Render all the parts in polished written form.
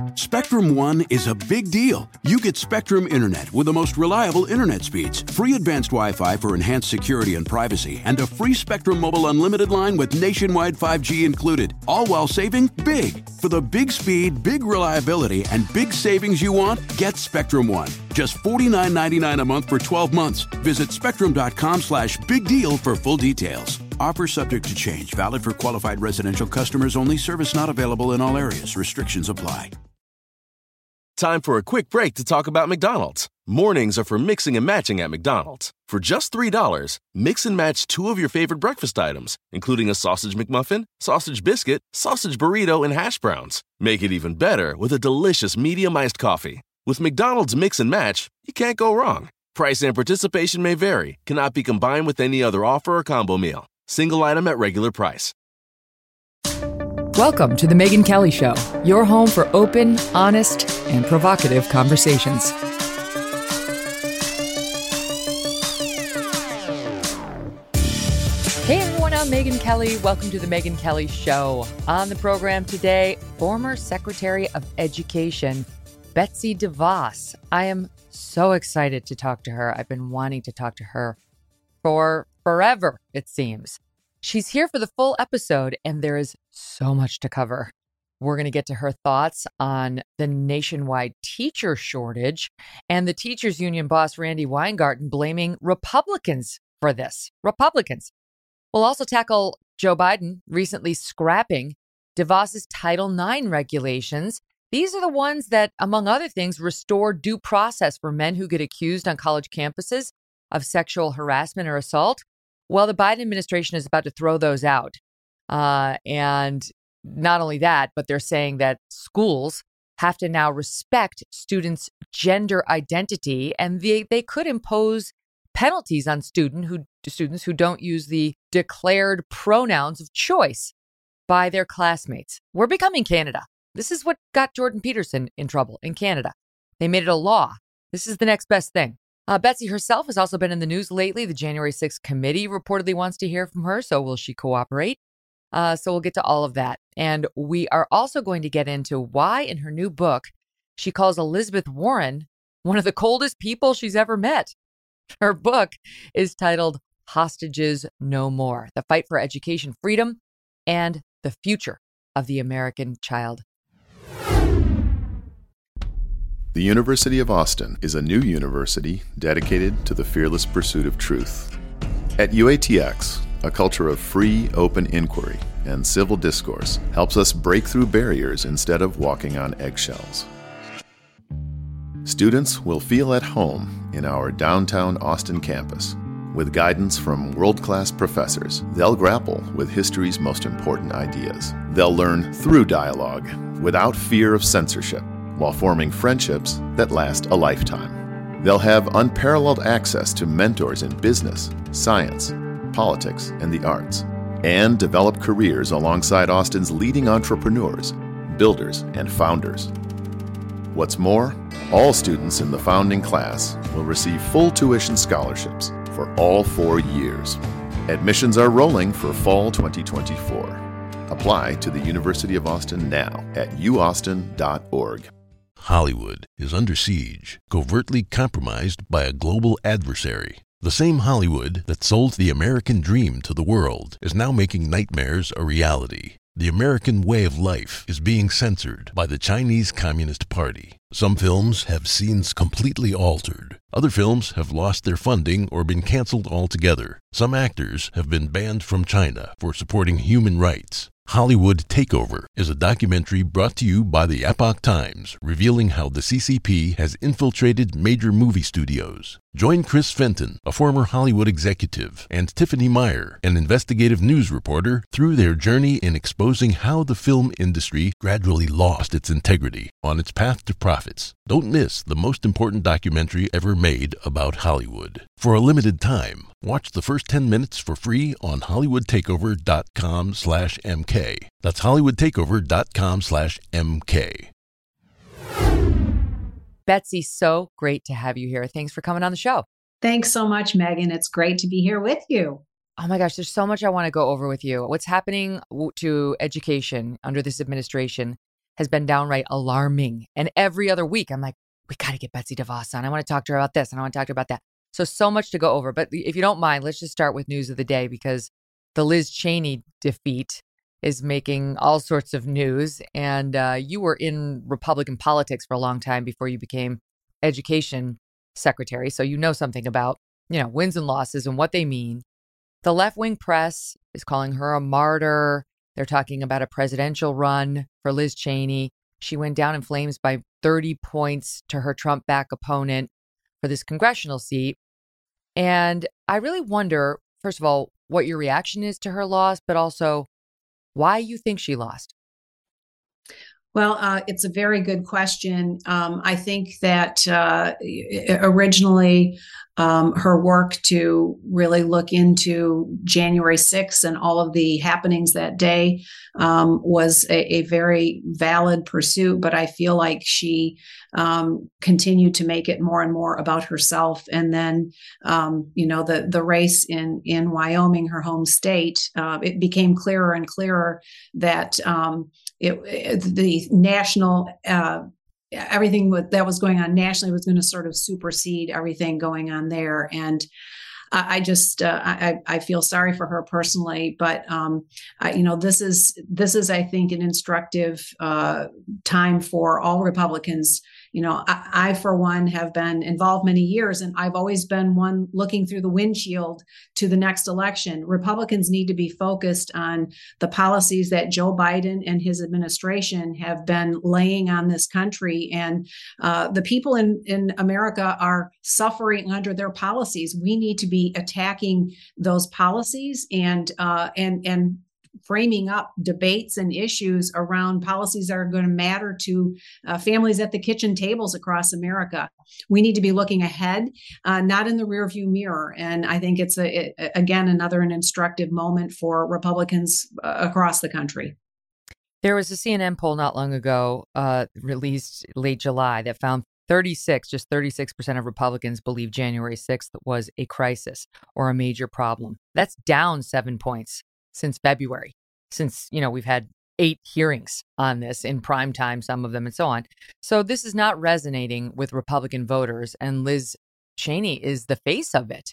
Spectrum One is a big deal. You get Spectrum Internet with the most reliable internet speeds, free advanced Wi-Fi for enhanced security and privacy, and a free Spectrum Mobile Unlimited line with nationwide 5G included, all while saving big. For the big speed, big reliability, and big savings you want, get Spectrum One. Just $49.99 a month for 12 months. Visit spectrum.com/big deal for full details. Offer subject to change. Valid for qualified residential customers only. Service not available in all areas. Restrictions apply. Time for a quick break to talk about McDonald's. Mornings are for mixing and matching at McDonald's. For just $3, mix and match 2 of your favorite breakfast items, including a sausage McMuffin, sausage biscuit, sausage burrito, and hash browns. Make it even better with a delicious medium iced coffee. With McDonald's Mix and Match, you can't go wrong. Price and participation may vary. Cannot be combined with any other offer or combo meal. Single item at regular price. Welcome to The Megyn Kelly Show, your home for open, honest, and provocative conversations. Hey everyone, I'm Megyn Kelly. Welcome to The Megyn Kelly Show. On the program today, former Secretary of Education, Betsy DeVos. I am so excited to talk to her. I've been wanting to talk to her for forever, it seems. She's here for the full episode, and there is so much to cover. We're going to get to her thoughts on the nationwide teacher shortage and the teachers union boss, Randi Weingarten, blaming Republicans for this. Republicans. We'll also tackle Joe Biden recently scrapping DeVos's Title IX regulations. These are the ones that, among other things, restore due process for men who get accused on college campuses of sexual harassment or assault. Well, the Biden administration is about to throw those out. And not only that, but they're saying that schools have to now respect students' gender identity, and they could impose penalties on students who don't use the declared pronouns of choice by their classmates. We're becoming Canada. This is what got Jordan Peterson in trouble in Canada. They made it a law. This is the next best thing. Betsy herself has also been in the news lately. The January 6th committee reportedly wants to hear from her. So will she cooperate? So we'll get to all of that. And we are also going to get into why in her new book, she calls Elizabeth Warren one of the coldest people she's ever met. Her book is titled Hostages No More: The Fight for Education Freedom and the Future of the American Child. The University of Austin is a new university dedicated to the fearless pursuit of truth. At UATX, a culture of free, open inquiry and civil discourse helps us break through barriers instead of walking on eggshells. Students will feel at home in our downtown Austin campus. With guidance from world-class professors, they'll grapple with history's most important ideas. They'll learn through dialogue, without fear of censorship, while forming friendships that last a lifetime. They'll have unparalleled access to mentors in business, science, politics, and the arts, and develop careers alongside Austin's leading entrepreneurs, builders, and founders. What's more, all students in the founding class will receive full tuition scholarships for all 4 years. Admissions are rolling for fall 2024. Apply to the University of Austin now at uaustin.org. Hollywood is under siege, covertly compromised by a global adversary. The same Hollywood that sold the American dream to the world is now making nightmares a reality. The American way of life is being censored by the Chinese Communist Party. Some films have scenes completely altered. Other films have lost their funding or been canceled altogether. Some actors have been banned from China for supporting human rights. Hollywood Takeover is a documentary brought to you by the Epoch Times, revealing how the CCP has infiltrated major movie studios. Join Chris Fenton, a former Hollywood executive, and Tiffany Meyer, an investigative news reporter, through their journey in exposing how the film industry gradually lost its integrity on its path to profits. Don't miss the most important documentary ever made about Hollywood. For a limited time, watch the first 10 minutes for free on HollywoodTakeover.com/MK. That's HollywoodTakeover.com/MK. Betsy, so great to have you here. Thanks for coming on the show. Thanks so much, Megyn. It's great to be here with you. Oh my gosh, there's so much I want to go over with you. What's happening to education under this administration has been downright alarming. And every other week, I'm like, we got to get Betsy DeVos on. I want to talk to her about this and I want to talk to her about that. So much to go over. But if you don't mind, let's just start with news of the day, because the Liz Cheney defeat is making all sorts of news. And you were in Republican politics for a long time before you became education secretary. So you know something about, wins and losses and what they mean. The left-wing press is calling her a martyr. They're talking about a presidential run for Liz Cheney. She went down in flames by 30 points to her Trump-back opponent for this congressional seat. And I really wonder, first of all, what your reaction is to her loss, but also why you think she lost. Well, it's a very good question. I think that originally her work to really look into January 6th and all of the happenings that day was a very valid pursuit. But I feel like she continued to make it more and more about herself. And then, the race in Wyoming, her home state, it became clearer and clearer that the national everything that was going on nationally was going to sort of supersede everything going on there. And I feel sorry for her personally, but this is I think an instructive time for all Republicans. I for one have been involved many years, and I've always been one looking through the windshield to the next election. Republicans need to be focused on the policies that Joe Biden and his administration have been laying on this country, and the people in America are suffering under their policies. We need to be attacking those policies and framing up debates and issues around policies that are going to matter to families at the kitchen tables across America. We need to be looking ahead, not in the rearview mirror. And I think it's again another an instructive moment for Republicans across the country. There was a CNN poll not long ago, released late July, that found 36% of Republicans believe January 6th was a crisis or a major problem. That's down 7 points since February, since, we've had 8 hearings on this in prime time, some of them, and so on. So this is not resonating with Republican voters, and Liz Cheney is the face of it.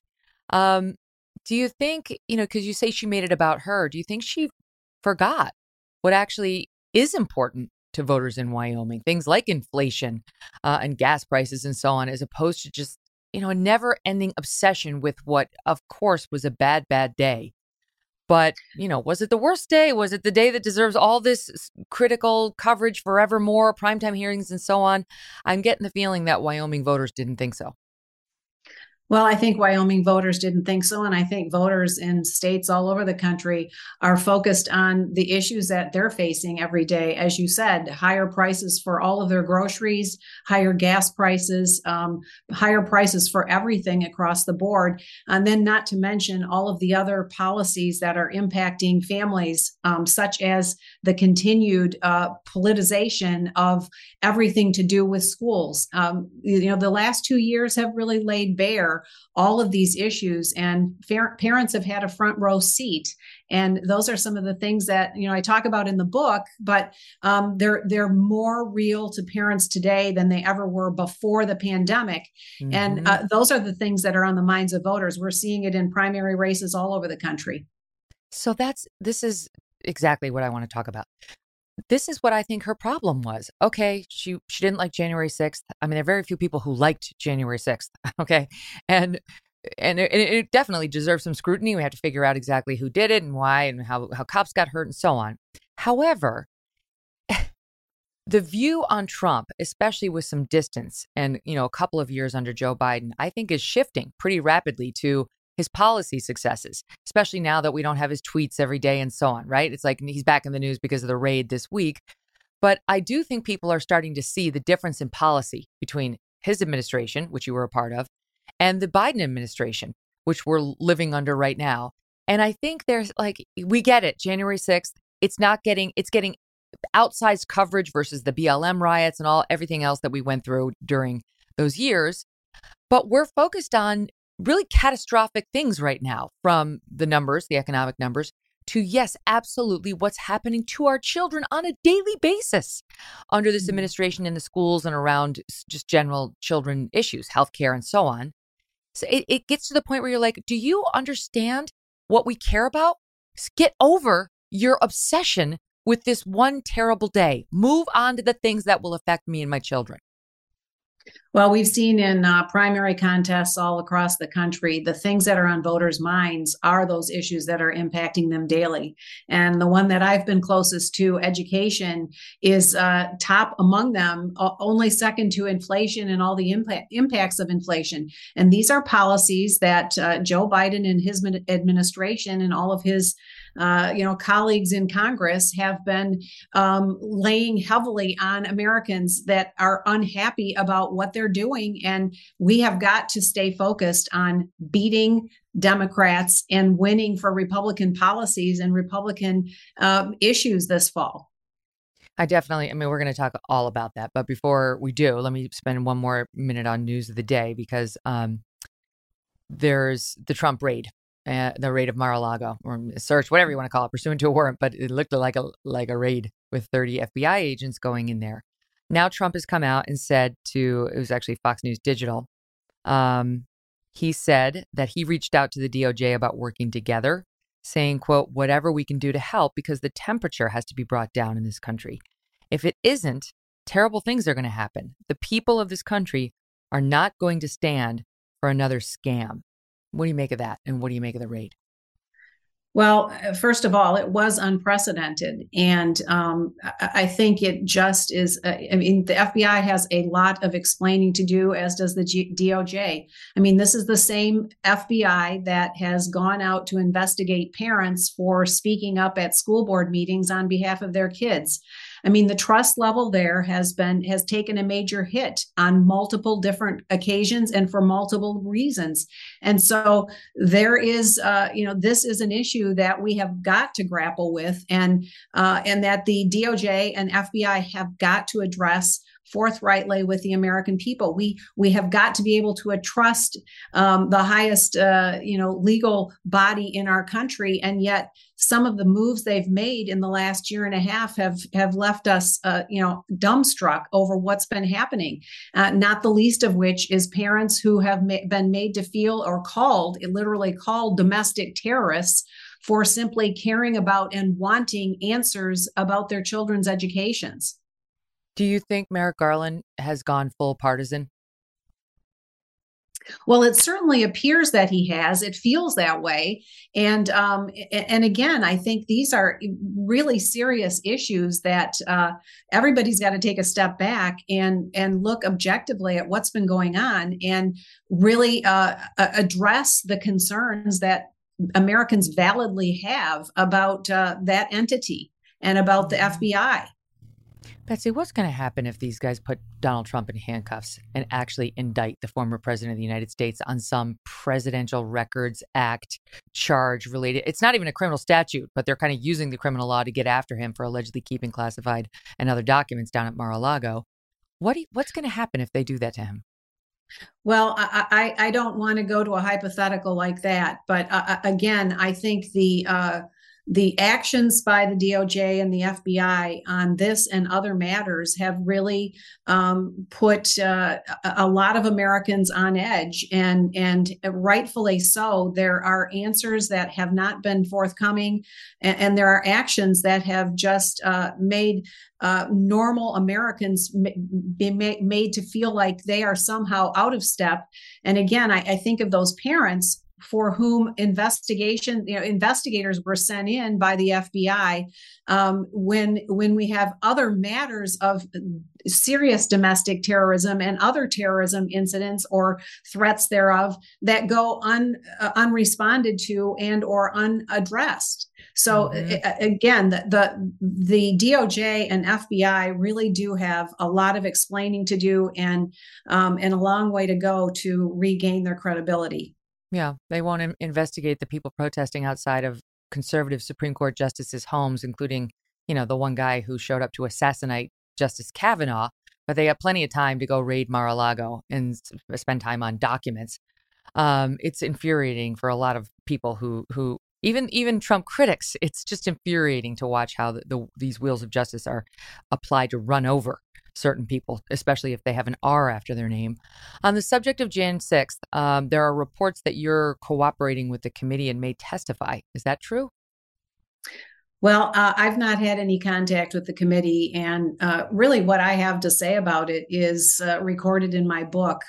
Do you think, because you say she made it about her, do you think she forgot what actually is important to voters in Wyoming, things like inflation and gas prices and so on, as opposed to just, a never-ending obsession with what, of course, was a bad, bad day? But, was it the worst day? Was it the day that deserves all this critical coverage forevermore, primetime hearings and so on? I'm getting the feeling that Wyoming voters didn't think so. Well, I think Wyoming voters didn't think so. And I think voters in states all over the country are focused on the issues that they're facing every day. As you said, higher prices for all of their groceries, higher gas prices, higher prices for everything across the board. And then not to mention all of the other policies that are impacting families, such as the continued politicization of everything to do with schools. The last 2 years have really laid bare all of these issues, and parents have had a front row seat. And those are some of the things that, I talk about in the book, but they're more real to parents today than they ever were before the pandemic. Mm-hmm. And those are the things that are on the minds of voters. We're seeing it in primary races all over the country. So this is exactly what I want to talk about. This is what I think her problem was. Okay, she didn't like January 6th. I mean, there are very few people who liked January 6th. Okay, and it definitely deserves some scrutiny. We have to figure out exactly who did it and why and how cops got hurt and so on. However, the view on Trump, especially with some distance and, a couple of years under Joe Biden, I think is shifting pretty rapidly to his policy successes, especially now that we don't have his tweets every day and so on, right? It's like he's back in the news because of the raid this week. But I do think people are starting to see the difference in policy between his administration, which you were a part of, and the Biden administration, which we're living under right now. And I think there's we get it. January 6th, it's getting outsized coverage versus the BLM riots and everything else that we went through during those years. But we're focused on really catastrophic things right now, from the numbers, the economic numbers, to, yes, absolutely, what's happening to our children on a daily basis under this administration in the schools and around just general children issues, healthcare and so on. So it gets to the point where you're like, do you understand what we care about? Get over your obsession with this one terrible day. Move on to the things that will affect me and my children. Well, we've seen in primary contests all across the country, the things that are on voters' minds are those issues that are impacting them daily. And the one that I've been closest to, education, is top among them, only second to inflation and all the impacts of inflation. And these are policies that Joe Biden and his administration and all of his colleagues in Congress have been laying heavily on Americans that are unhappy about what they're doing. And we have got to stay focused on beating Democrats and winning for Republican policies and Republican issues this fall. We're going to talk all about that. But before we do, let me spend one more minute on news of the day, because there's the Trump raid. The raid of Mar-a-Lago, or search, whatever you want to call it, pursuant to a warrant, but it looked like a raid with 30 FBI agents going in there. Now Trump has come out and said it was actually Fox News Digital. He said that he reached out to the DOJ about working together, saying, quote, whatever we can do to help, because the temperature has to be brought down in this country. If it isn't, terrible things are going to happen. The people of this country are not going to stand for another scam. What do you make of that? And what do you make of the raid? Well, first of all, it was unprecedented. And I think it just is. The FBI has a lot of explaining to do, as does the DOJ. This is the same FBI that has gone out to investigate parents for speaking up at school board meetings on behalf of their kids. The trust level there has taken a major hit on multiple different occasions and for multiple reasons. And so there is, this is an issue that we have got to grapple with, and that the DOJ and FBI have got to address forthrightly with the American people. We have got to be able to trust the highest, legal body in our country, and yet some of the moves they've made in the last year and a half have left us, dumbstruck over what's been happening. Not the least of which is parents who have been made to feel, or literally called domestic terrorists, for simply caring about and wanting answers about their children's educations. Do you think Merrick Garland has gone full partisan? Well, it certainly appears that he has. It feels that way. And again, I think these are really serious issues that everybody's got to take a step back and look objectively at what's been going on, and really address the concerns that Americans validly have about that entity and about the FBI. Betsy, what's going to happen if these guys put Donald Trump in handcuffs and actually indict the former president of the United States on some Presidential Records Act charge related? It's not even a criminal statute, but they're kind of using the criminal law to get after him for allegedly keeping classified and other documents down at Mar-a-Lago. What's going to happen if they do that to him? Well, I don't want to go to a hypothetical like that. But again, I think the actions by the DOJ and the FBI on this and other matters have really put a lot of Americans on edge, and rightfully so. There are answers that have not been forthcoming, and there are actions that have just made normal Americans be made to feel like they are somehow out of step. And again, I think of those parents for whom investigators were sent in by the FBI when we have other matters of serious domestic terrorism and other terrorism incidents or threats thereof that go unresponded to and or unaddressed. So again, the DOJ and FBI really do have a lot of explaining to do, and a long way to go to regain their credibility. Yeah, they won't investigate the people protesting outside of conservative Supreme Court justices' homes, including, the one guy who showed up to assassinate Justice Kavanaugh. But they have plenty of time to go raid Mar-a-Lago and spend time on documents. It's infuriating for a lot of people who Even Trump critics, it's just infuriating to watch how these wheels of justice are applied to run over certain people, especially if they have an R after their name. On the subject of Jan 6th, there are reports that you're cooperating with the committee and may testify. Is that true? Well, I've not had any contact with the committee, and really what I have to say about it is recorded in my book.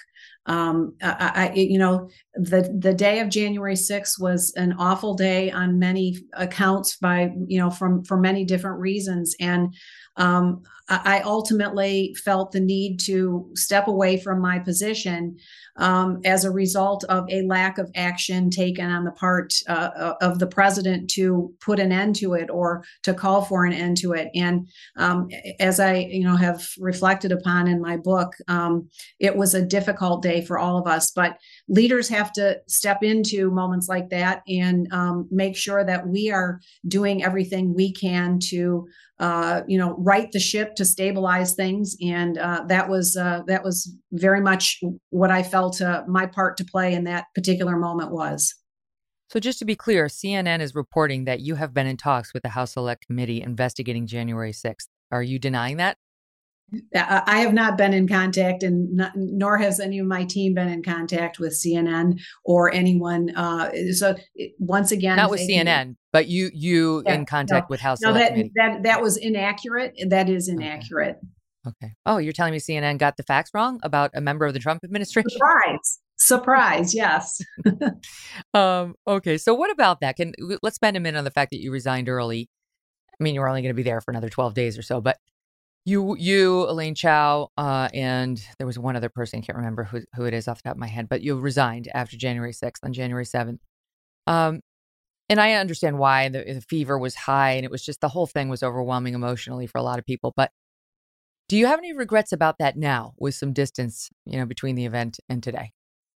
The day of January 6th was an awful day on many accounts for many different reasons. And I ultimately felt the need to step away from my position as a result of a lack of action taken on the part of the president to put an end to it or to call for an end to it. And as I, have reflected upon in my book, it was a difficult day for all of us. But leaders have to step into moments like that and make sure that we are doing everything we can to right the ship, to stabilize things. And that was very much what I felt my part to play in that particular moment was. So just to be clear, CNN is reporting that you have been in talks with the House Select Committee investigating January 6th. Are you denying that? I have not been in contact, and nor has any of my team been in contact with CNN or anyone. So once again, not with CNN, but you in contact with House Select Committee. That was inaccurate. That is inaccurate. Okay. Oh, you're telling me CNN got the facts wrong about a member of the Trump administration? Surprise. Yes. Okay. So what about that? Let's spend a minute on the fact that you resigned early. I mean, you were only going to be there for another 12 days or so, but you, Elaine Chao, and there was one other person, I can't remember who it is off the top of my head, but you resigned after January 6th on January 7th. And I understand why the fever was high and it was just the whole thing was overwhelming emotionally for a lot of people. But do you have any regrets about that now with some distance, between the event and today?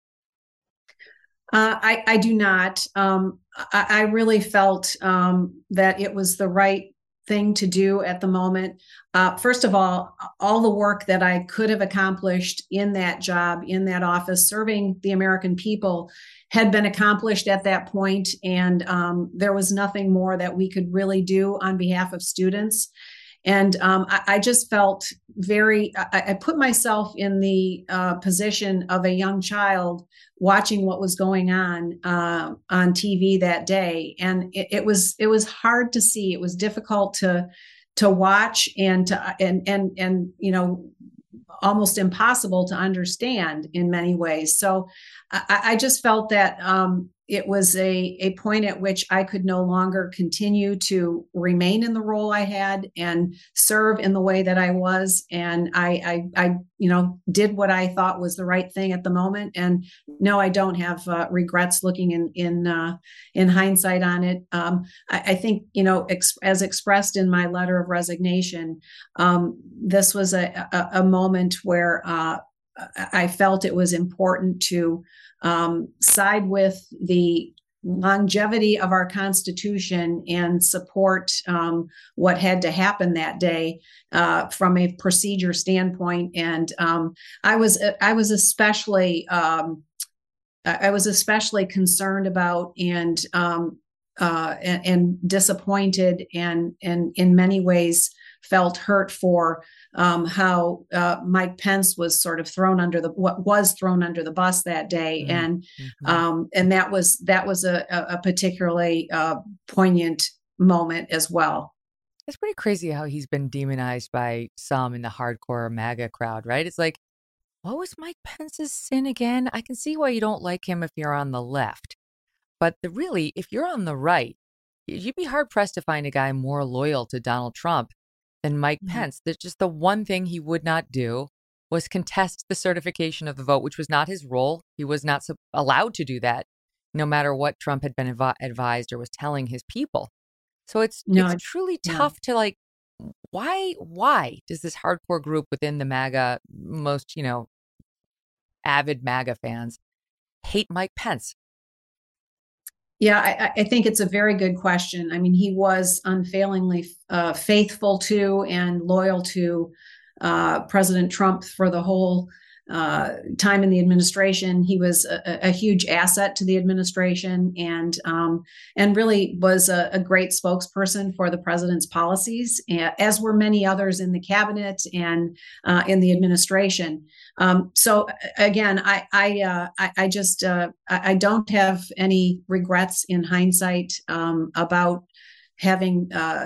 I do not. I really felt that it was the right thing to do at the moment. First of all the work that I could have accomplished in that job, in that office, serving the American people, had been accomplished at that point, and there was nothing more that we could really do on behalf of students. And I just felt I put myself in the position of a young child watching what was going on TV that day. And it was hard to see. It was difficult to watch and almost impossible to understand in many ways. So I just felt that it was a point at which I could no longer continue to remain in the role I had and serve in the way that I was. And I did what I thought was the right thing at the moment. And no, I don't have regrets looking in hindsight on it. I think, as expressed in my letter of resignation, this was a moment where I felt it was important to side with the longevity of our Constitution and support what had to happen that day from a procedure standpoint. And I was especially concerned about and disappointed and in many ways felt hurt for how Mike Pence was sort of thrown under the bus that day, and that was a particularly poignant moment as well. It's pretty crazy how he's been demonized by some in the hardcore MAGA crowd, right? It's like, what was Mike Pence's sin again? I can see why you don't like him if you're on the left, but if you're on the right, you'd be hard pressed to find a guy more loyal to Donald Trump than Mike Pence. There's just the one thing he would not do was contest the certification of the vote, which was not his role. He was not allowed to do that, no matter what Trump had been advised or was telling his people. So it's truly tough to why does this hardcore group within the MAGA, most, avid MAGA fans hate Mike Pence? Yeah, I think it's a very good question. I mean, he was unfailingly faithful to and loyal to President Trump for the whole time in the administration. He was a huge asset to the administration, and really was a great spokesperson for the president's policies, as were many others in the cabinet and in the administration. So again, I just don't have any regrets in hindsight about having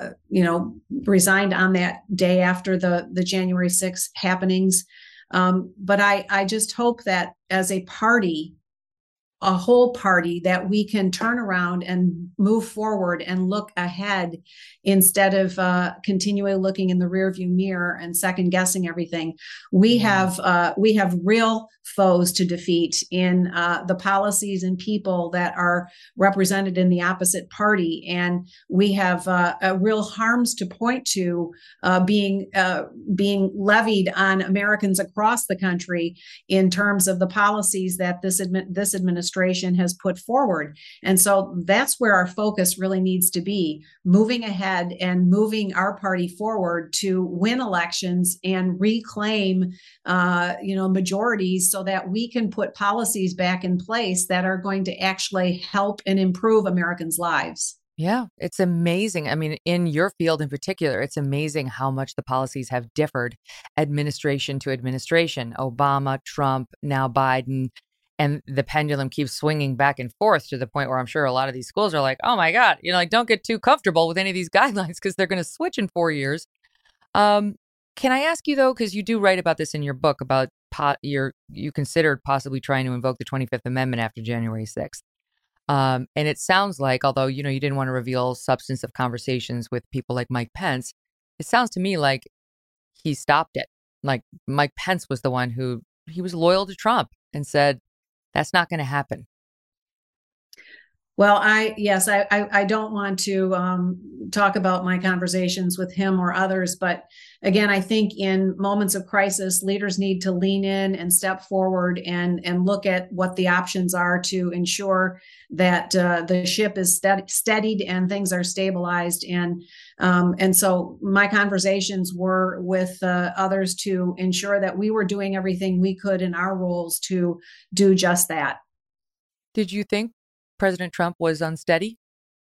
resigned on that day after the January 6th happenings. But I just hope that as a party, a whole party, that we can turn around and move forward and look ahead instead of continually looking in the rearview mirror and second guessing everything. We have real foes to defeat in the policies and people that are represented in the opposite party, and we have real harms to point to being levied on Americans across the country in terms of the policies that this administration has put forward. And so that's where our focus really needs to be, moving ahead and moving our party forward to win elections and reclaim majorities so that we can put policies back in place that are going to actually help and improve Americans' lives. Yeah, it's amazing. I mean, in your field in particular, it's amazing how much the policies have differed administration to administration. Obama, Trump, now Biden. And the pendulum keeps swinging back and forth to the point where I'm sure a lot of these schools are like, oh my God, don't get too comfortable with any of these guidelines because they're going to switch in 4 years. Can I ask you, though, because you do write about this in your book, about you considered possibly trying to invoke the 25th Amendment after January 6th. And it sounds like, although, you didn't want to reveal substance of conversations with people like Mike Pence, it sounds to me like he stopped it. Like Mike Pence was the one he was loyal to Trump and said, that's not going to happen. Well, I don't want to talk about my conversations with him or others, but again, I think in moments of crisis, leaders need to lean in and step forward and look at what the options are to ensure that the ship is steadied and things are stabilized. And so my conversations were with others to ensure that we were doing everything we could in our roles to do just that. Did you think President Trump was unsteady?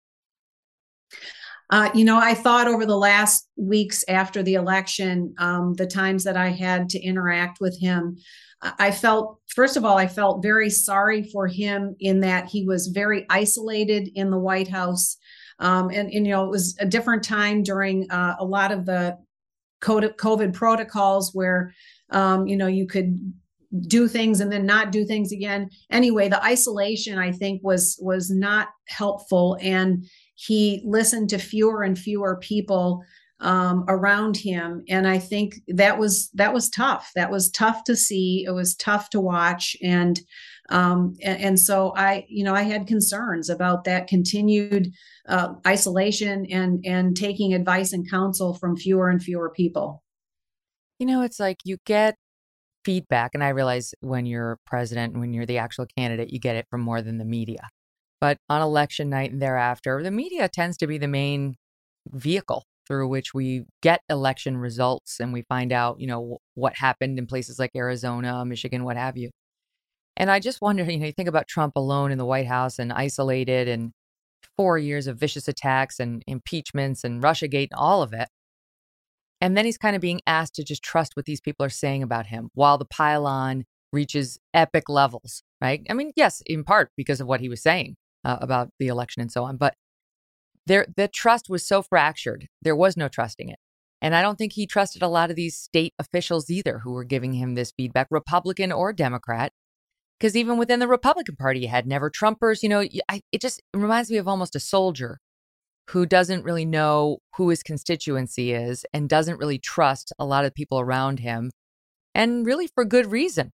I thought over the last weeks after the election, the times that I had to interact with him, I felt very sorry for him in that he was very isolated in the White House. And it was a different time during a lot of the COVID protocols where, you could do things and then not do things again. Anyway, the isolation, I think, was not helpful. And he listened to fewer and fewer people around him. And I think that was tough. That was tough to see. It was tough to watch. And so I had concerns about that continued isolation and taking advice and counsel from fewer and fewer people. It's like you get feedback, and I realize when you're president and when you're the actual candidate, you get it from more than the media. But on election night and thereafter, the media tends to be the main vehicle through which we get election results and we find out, what happened in places like Arizona, Michigan, what have you. And I just wonder, you think about Trump alone in the White House and isolated and 4 years of vicious attacks and impeachments and Russiagate and all of it. And then he's kind of being asked to just trust what these people are saying about him while the pile-on reaches epic levels, right? I mean, yes, in part because of what he was saying about the election and so on. But the trust was so fractured. There was no trusting it. And I don't think he trusted a lot of these state officials either who were giving him this feedback, Republican or Democrat. Because even within the Republican Party, you had never Trumpers. It just reminds me of almost a soldier who doesn't really know who his constituency is and doesn't really trust a lot of people around him, and really for good reason.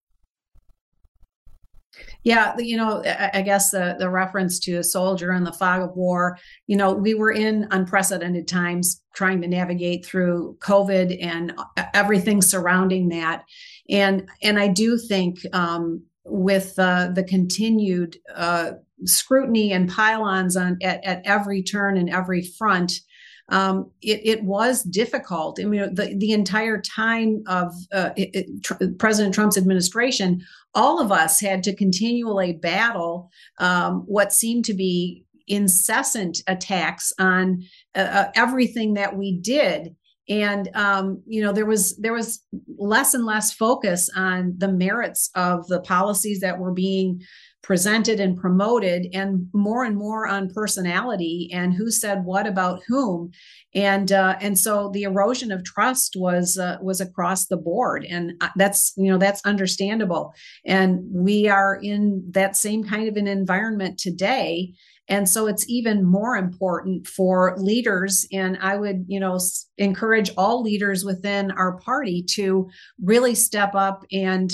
Yeah, I guess the reference to a soldier in the fog of war, we were in unprecedented times trying to navigate through COVID and everything surrounding that. And I do think with the continued scrutiny and pile-ons at every turn and every front, it was difficult. I mean, the entire time of President Trump's administration, all of us had to continually battle what seemed to be incessant attacks on everything that we did. And there was less and less focus on the merits of the policies that were being presented and promoted, and more on personality and who said what about whom. And so the erosion of trust was across the board, and that's understandable. And we are in that same kind of an environment today. And so it's even more important for leaders. And I would, encourage all leaders within our party to really step up and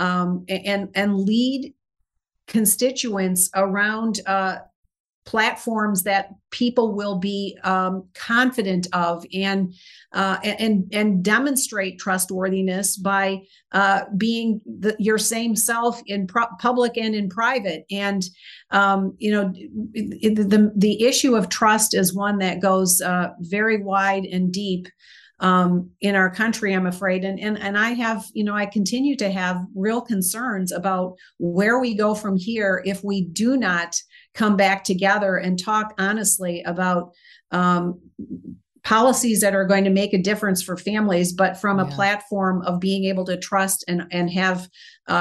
lead constituents around platforms that people will be confident of, and demonstrate trustworthiness by being your same self in public and in private. And the issue of trust is one that goes very wide and deep in our country, I'm afraid. And I have, I continue to have real concerns about where we go from here if we do not come back together and talk honestly about policies that are going to make a difference for families, but from a platform of being able to trust and have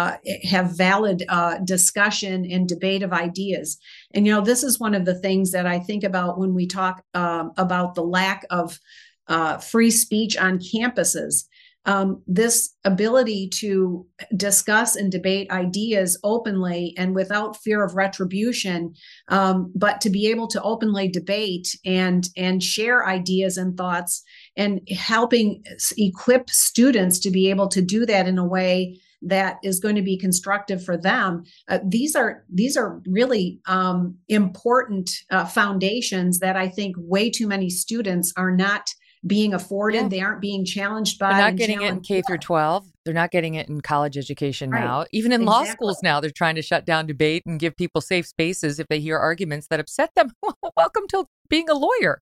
valid discussion and debate of ideas. And, this is one of the things that I think about when we talk about the lack of free speech on campuses. This ability to discuss and debate ideas openly and without fear of retribution, but to be able to openly debate and share ideas and thoughts, and helping equip students to be able to do that in a way that is going to be constructive for them. These are really important foundations that I think way too many students are not being afforded. Yeah. They aren't being challenged by. They're not getting it in K through 12. They're not getting it in college education now. Even in law schools now, they're trying to shut down debate and give people safe spaces if they hear arguments that upset them. Welcome to being a lawyer.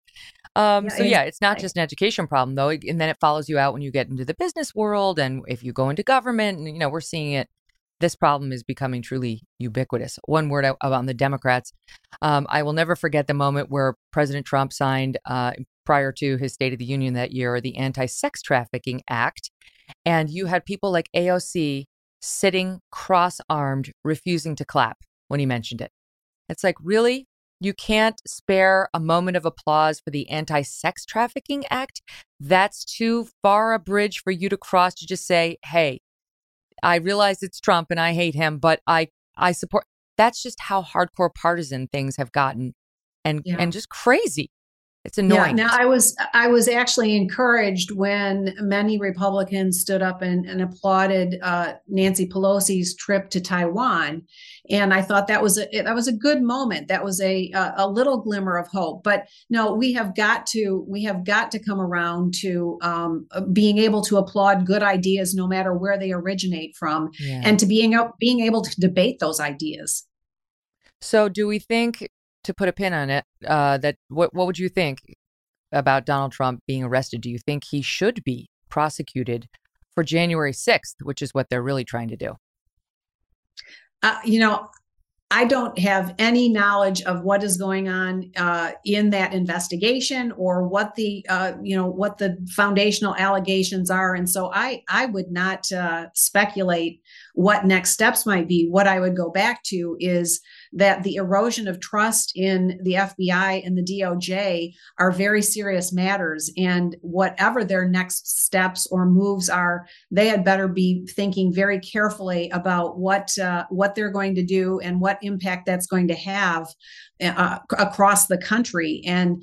It's not just an education problem, though. And then it follows you out when you get into the business world. And if you go into government, and, we're seeing it. This problem is becoming truly ubiquitous. One word on the Democrats. I will never forget the moment where President Trump signed, prior to his State of the Union that year, the Anti-Sex Trafficking Act. And you had people like AOC sitting cross-armed, refusing to clap when he mentioned it. It's like, really? You can't spare a moment of applause for the Anti-Sex Trafficking Act? That's too far a bridge for you to cross to just say, hey, I realize it's Trump and I hate him, but I support. That's just how hardcore partisan things have gotten, and just crazy. It's annoying. Yeah. Now, I was actually encouraged when many Republicans stood up and applauded Nancy Pelosi's trip to Taiwan, and I thought that was a good moment. That was a little glimmer of hope. But no, we have got to come around to being able to applaud good ideas, no matter where they originate from, and to being able to debate those ideas. So, do we think, to put a pin on it, that what would you think about Donald Trump being arrested? Do you think he should be prosecuted for January 6th, which is what they're really trying to do? I don't have any knowledge of what is going on in that investigation, or what the foundational allegations are, and so I would not speculate what next steps might be. What I would go back to is that the erosion of trust in the FBI and the DOJ are very serious matters, and whatever their next steps or moves are, they had better be thinking very carefully about what they're going to do and what impact that's going to have across the country. And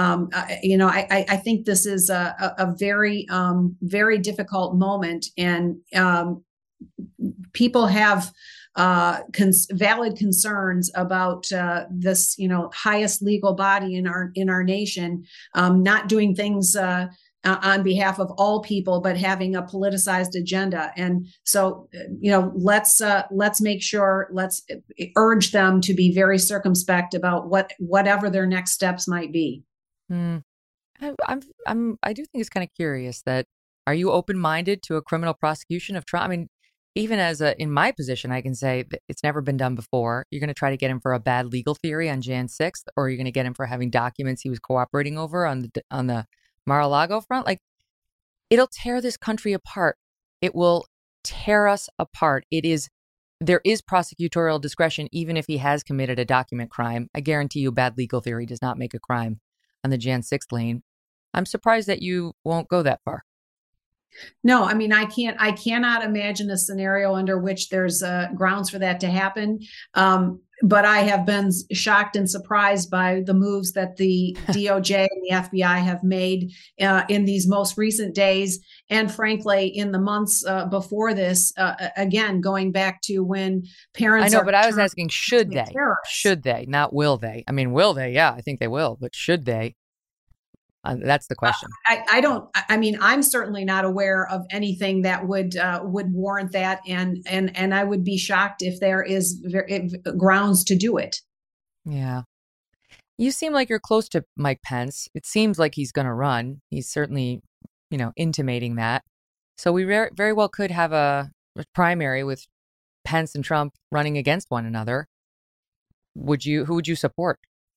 I think this is a very very difficult moment, and people have valid concerns about this, highest legal body in our nation not doing things on behalf of all people, but having a politicized agenda. And so, let's make sure, let's urge them to be very circumspect about whatever their next steps might be. I do think it's kind of curious that, are you open-minded to a criminal prosecution of Trump? I mean, even in my position, I can say that it's never been done before. You're going to try to get him for a bad legal theory on Jan 6th, or you're going to get him for having documents he was cooperating over on the Mar-a-Lago front. Like, it'll tear this country apart. It will tear us apart. There is prosecutorial discretion, even if he has committed a document crime. I guarantee you, bad legal theory does not make a crime on the Jan 6th lane. I'm surprised that you won't go that far. No, I mean, I cannot imagine a scenario under which there's grounds for that to happen. But I have been shocked and surprised by the moves that the DOJ and the FBI have made in these most recent days. And frankly, in the months before this, again, going back to when parents. I know, but I was asking, should they? Should they? Not will they? I mean, will they? Yeah, I think they will. But should they? That's the question. I don't. I mean, I'm certainly not aware of anything that would warrant that, and I would be shocked if there is grounds to do it. Yeah, you seem like you're close to Mike Pence. It seems like he's going to run. He's certainly, intimating that. So we very well could have a primary with Pence and Trump running against one another. Who would you support?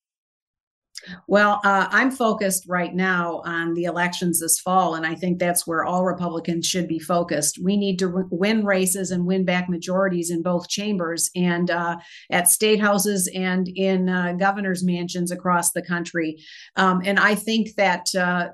Well, I'm focused right now on the elections this fall, and I think that's where all Republicans should be focused. We need to win races and win back majorities in both chambers and at state houses and in governor's mansions across the country. And I think that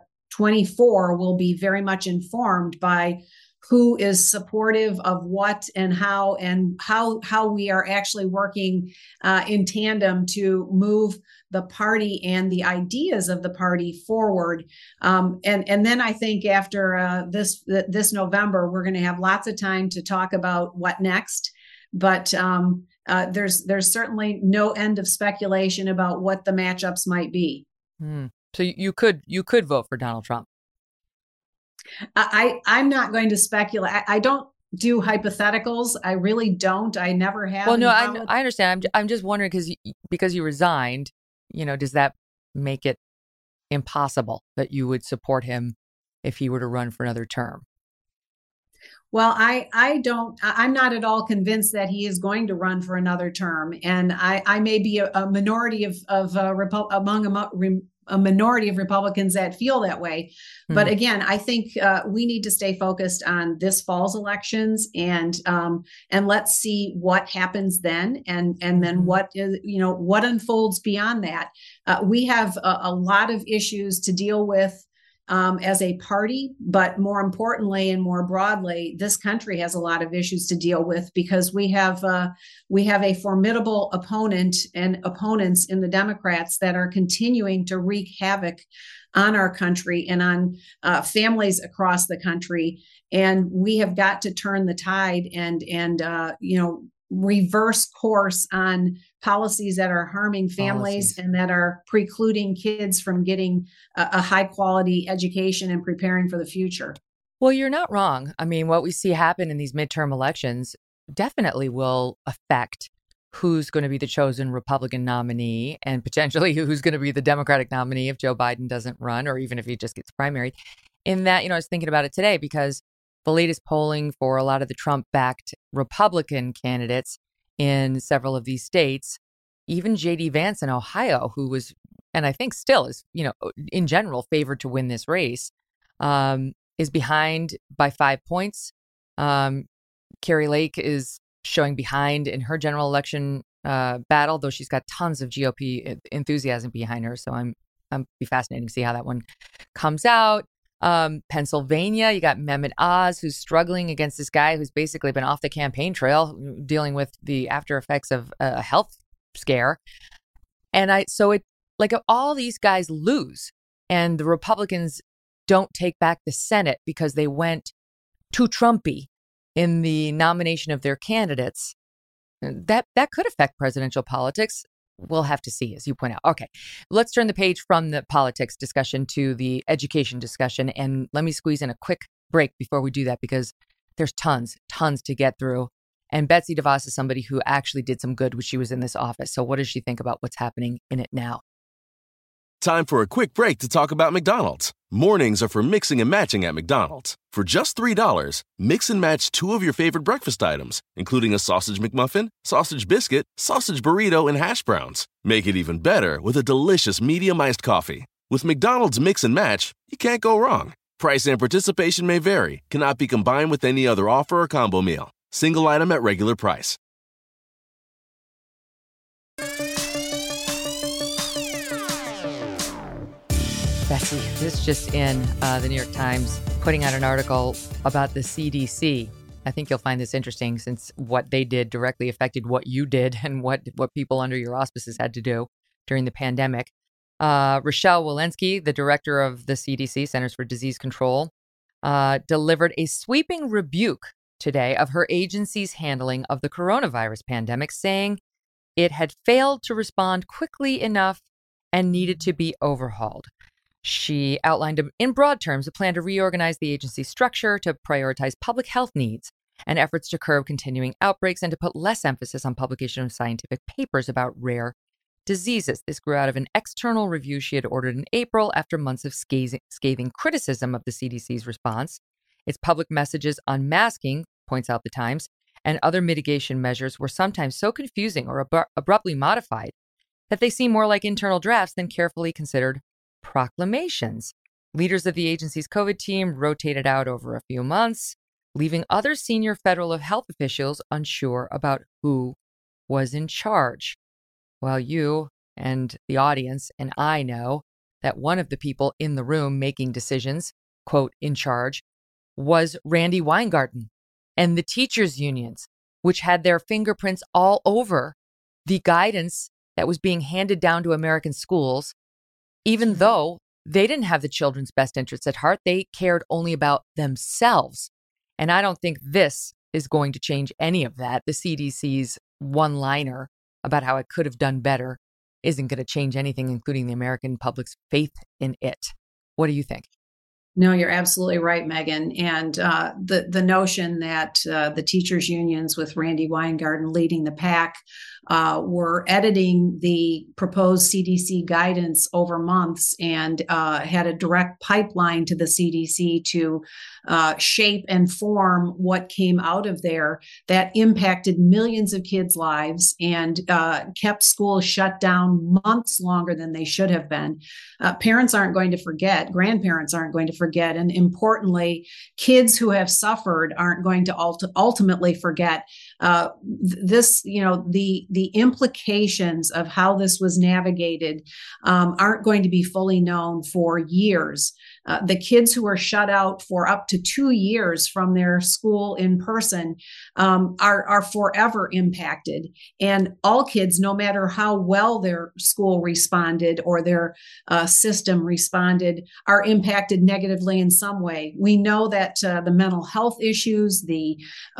24 will be very much informed by who is supportive of what and how we are actually working in tandem to move the party and the ideas of the party forward. And then I think after this November, we're going to have lots of time to talk about what next. But there's certainly no end of speculation about what the matchups might be. So you could vote for Donald Trump. I'm not going to speculate. I don't do hypotheticals. I really don't. I never have. Well, no, I understand. I'm just wondering because you resigned, does that make it impossible that you would support him if he were to run for another term? Well, I'm not at all convinced that he is going to run for another term. And I may be a minority among a minority of Republicans that feel that way. But again, I think we need to stay focused on this fall's elections and let's see what happens then and then what unfolds beyond that. We have a lot of issues to deal with as a party, but more importantly and more broadly, this country has a lot of issues to deal with because we have a formidable opponent and opponents in the Democrats that are continuing to wreak havoc on our country and on families across the country. And we have got to turn the tide and reverse course on policies that are harming families and that are precluding kids from getting a high quality education and preparing for the future. Well, you're not wrong. I mean, what we see happen in these midterm elections definitely will affect who's going to be the chosen Republican nominee and potentially who's going to be the Democratic nominee if Joe Biden doesn't run or even if he just gets primaried. In that, I was thinking about it today because the latest polling for a lot of the Trump-backed Republican candidates in several of these states, even J.D. Vance in Ohio, who was, and I think still is, in general, favored to win this race, is behind by 5 points. Kari Lake is showing behind in her general election battle, though she's got tons of GOP enthusiasm behind her. So I'm be fascinating to see how that one comes out. Pennsylvania, you got Mehmet Oz, who's struggling against this guy who's basically been off the campaign trail, dealing with the after effects of a health scare. And all these guys lose and the Republicans don't take back the Senate because they went too Trumpy in the nomination of their candidates. That could affect presidential politics. We'll have to see, as you point out. Okay, let's turn the page from the politics discussion to the education discussion. And let me squeeze in a quick break before we do that, because there's tons to get through. And Betsy DeVos is somebody who actually did some good when she was in this office. So what does she think about what's happening in it now? Time for a quick break to talk about McDonald's. Mornings are for mixing and matching at McDonald's. For just $3, mix and match 2 of your favorite breakfast items, including a sausage McMuffin, sausage biscuit, sausage burrito, and hash browns. Make it even better with a delicious medium iced coffee. With McDonald's Mix and Match, you can't go wrong. Price and participation may vary, cannot be combined with any other offer or combo meal. Single item at regular price. Betsy, this just in, the New York Times putting out an article about the CDC. I think you'll find this interesting since what they did directly affected what you did and what people under your auspices had to do during the pandemic. Rochelle Walensky, the director of the CDC, Centers for Disease Control, delivered a sweeping rebuke today of her agency's handling of the coronavirus pandemic, saying it had failed to respond quickly enough and needed to be overhauled. She outlined in broad terms a plan to reorganize the agency's structure to prioritize public health needs and efforts to curb continuing outbreaks and to put less emphasis on publication of scientific papers about rare diseases. This grew out of an external review she had ordered in April after months of scathing criticism of the CDC's response. Its public messages on masking, points out the Times, and other mitigation measures were sometimes so confusing or abruptly modified that they seem more like internal drafts than carefully considered proclamations. Leaders of the agency's COVID team rotated out over a few months, leaving other senior federal health officials unsure about who was in charge. Well, you and the audience and I know that one of the people in the room making decisions, quote, in charge, was Randi Weingarten and the teachers' unions, which had their fingerprints all over the guidance that was being handed down to American schools. Even though they didn't have the children's best interests at heart, they cared only about themselves. And I don't think this is going to change any of that. The CDC's one-liner about how it could have done better isn't going to change anything, including the American public's faith in it. What do you think? No, you're absolutely right, Megan. And the notion that the teachers' unions with Randi Weingarten leading the pack were editing the proposed CDC guidance over months and had a direct pipeline to the CDC to shape and form what came out of there that impacted millions of kids' lives and kept schools shut down months longer than they should have been. Parents aren't going to forget, grandparents aren't going to forget, and importantly, kids who have suffered aren't going to ultimately forget. This, the implications of how this was navigated aren't going to be fully known for years. The kids who are shut out for up to 2 years from their school in person are forever impacted. And all kids, no matter how well their school responded or their system responded, are impacted negatively in some way. We know that the mental health issues, the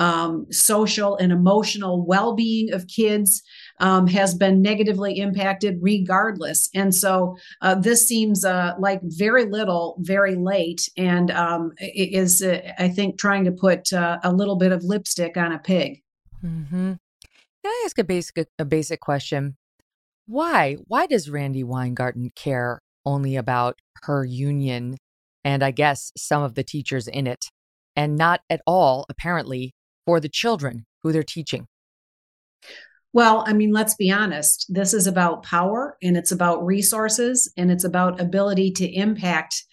social and emotional well-being of kids has been negatively impacted regardless. And so this seems like very little, very late, and it is, I think, trying to put a little bit of lipstick on a pig. Mm-hmm. Can I ask a basic question? Why does Randi Weingarten care only about her union and I guess some of the teachers in it, and not at all, apparently, for the children who they're teaching? Well, I mean, let's be honest. This is about power, and it's about resources, and it's about ability to impact,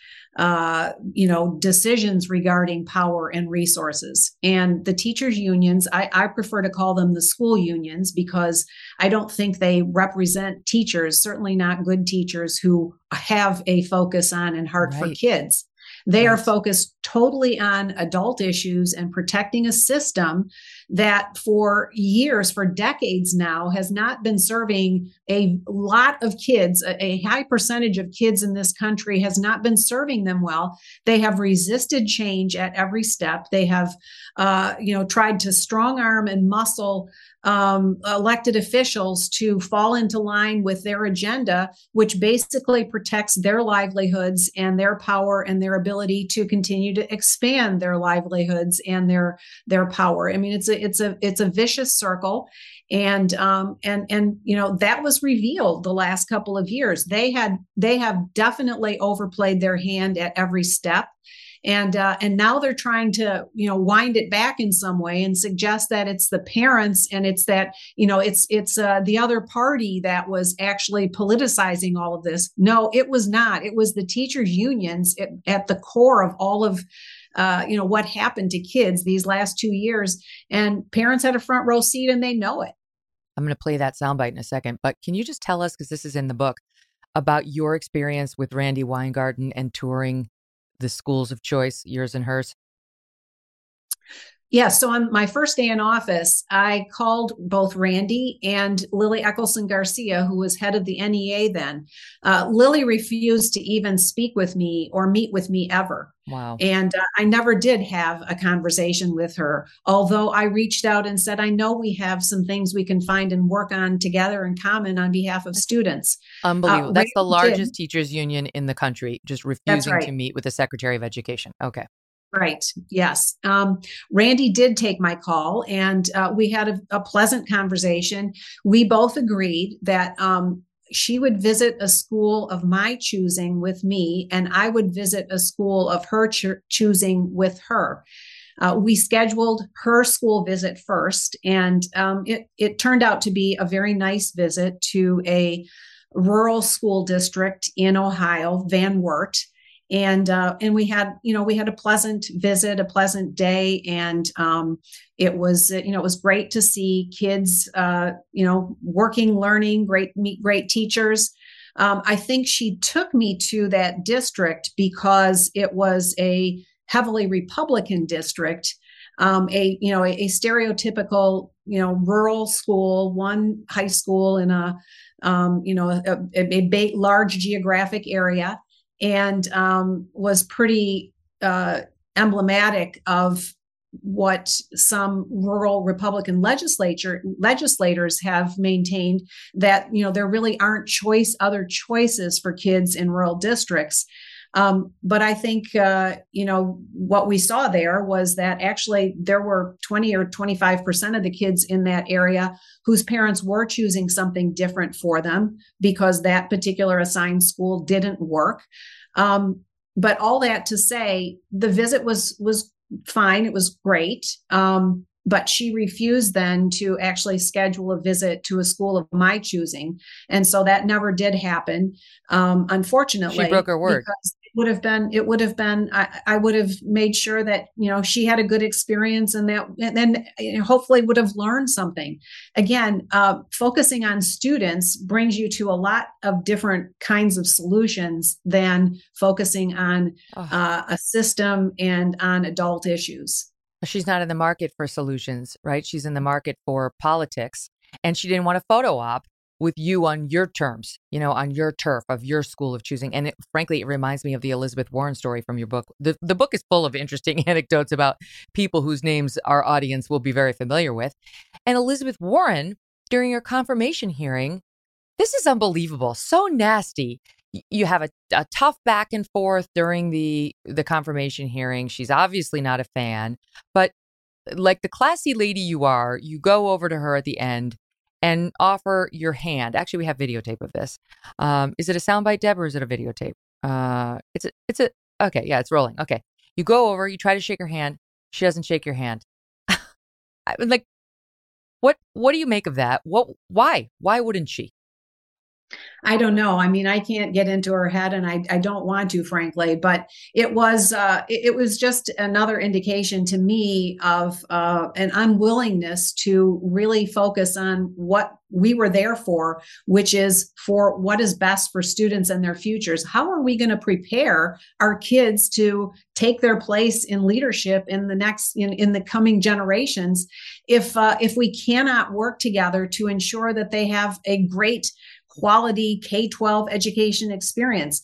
decisions regarding power and resources. And the teachers' unions, I prefer to call them the school unions because I don't think they represent teachers, certainly not good teachers who have a focus on and heart for kids. They are focused totally on adult issues and protecting a system that for years, for decades now, has not been serving a lot of kids. A high percentage of kids in this country has not been serving them well. They have resisted change at every step. They have, tried to strong arm and muscle elected officials to fall into line with their agenda, which basically protects their livelihoods and their power and their ability to continue to expand their livelihoods and their power. I mean, it's it's a vicious circle. And that was revealed the last couple of years. They have definitely overplayed their hand at every step. And now they're trying to, wind it back in some way and suggest that it's the parents and it's that, it's the other party that was actually politicizing all of this. No, it was not. It was the teachers' unions at the core of all of, what happened to kids these last 2 years. And parents had a front row seat and they know it. I'm going to play that soundbite in a second, but can you just tell us, because this is in the book, about your experience with Randi Weingarten and touring the schools of choice, yours and hers? Yeah. So on my first day in office, I called both Randi and Lily Eckelson Garcia, who was head of the NEA then. Lily refused to even speak with me or meet with me ever. Wow. And I never did have a conversation with her, although I reached out and said, I know we have some things we can find and work on together in common on behalf of students. Unbelievable. That's the largest teachers union in the country, just refusing to meet with the Secretary of Education. Okay. Right. Yes. Randi did take my call and we had a pleasant conversation. We both agreed that she would visit a school of my choosing with me, and I would visit a school of her choosing with her. We scheduled her school visit first, and it turned out to be a very nice visit to a rural school district in Ohio, Van Wert. And we had a pleasant visit, a pleasant day. And it was great to see kids, working, learning, great teachers. I think she took me to that district because it was a heavily Republican district, a stereotypical, rural school, one high school in a large geographic area. And was pretty emblematic of what some rural Republican legislators have maintained, that there really aren't other choices for kids in rural districts. But I think what we saw there was that actually there were 20 or 25% of the kids in that area whose parents were choosing something different for them because that particular assigned school didn't work. But all that to say, the visit was fine. It was great. But she refused then to actually schedule a visit to a school of my choosing. And so that never did happen. Unfortunately, she broke her word. Because it would have been, I would have made sure that, she had a good experience and then hopefully would have learned something. Again, focusing on students brings you to a lot of different kinds of solutions than focusing on a system and on adult issues. She's not in the market for solutions, right? She's in the market for politics. And she didn't want a photo op with you on your terms, on your turf of your school of choosing. And frankly, it reminds me of the Elizabeth Warren story from your book. The book is full of interesting anecdotes about people whose names our audience will be very familiar with. And Elizabeth Warren, during your confirmation hearing, this is unbelievable, so nasty. You have a tough back and forth during the confirmation hearing. She's obviously not a fan, but like the classy lady you are, you go over to her at the end and offer your hand. Actually, we have videotape of this. Is it a soundbite, Deb, or is it a videotape? Okay, yeah, it's rolling. Okay. You go over, you try to shake her hand. She doesn't shake your hand. Like, what do you make of that? Why wouldn't she? I don't know. I mean, I can't get into her head, and I don't want to, frankly. But it was just another indication to me of an unwillingness to really focus on what we were there for, which is for what is best for students and their futures. How are we going to prepare our kids to take their place in leadership in the coming generations if we cannot work together to ensure that they have a great quality K-12 education experience?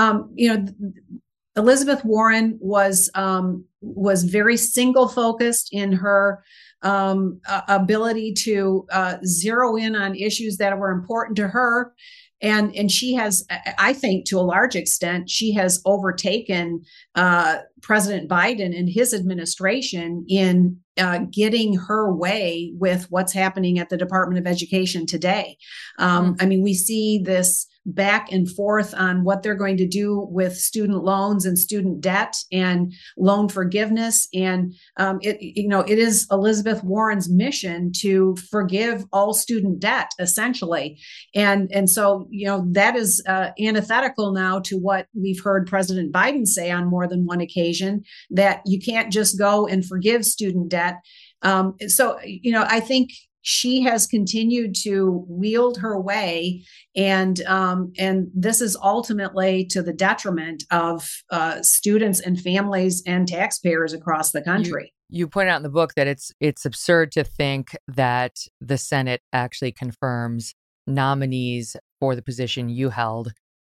Elizabeth Warren was very single focused in her ability to zero in on issues that were important to her. And she has, I think, to a large extent, she has overtaken President Biden and his administration in getting her way with what's happening at the Department of Education today. I mean, we see this back and forth on what they're going to do with student loans and student debt and loan forgiveness. And it is Elizabeth Warren's mission to forgive all student debt, essentially. And so, that is antithetical now to what we've heard President Biden say on more than one occasion, that you can't just go and forgive student debt. I think she has continued to wield her way, and this is ultimately to the detriment of students and families and taxpayers across the country. You point out in the book that it's absurd to think that the Senate actually confirms nominees for the position you held,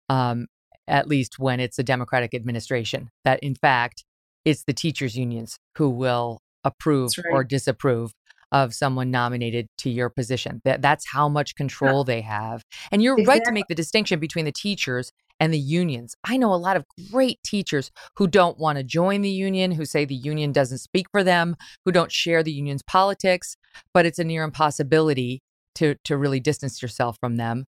at least when it's a Democratic administration, that in fact it's the teachers' unions who will approve or disapprove of someone nominated to your position. That's how much control they have. And you're right to make the distinction between the teachers and the unions. I know a lot of great teachers who don't want to join the union, who say the union doesn't speak for them, who don't share the union's politics, but it's a near impossibility to really distance yourself from them.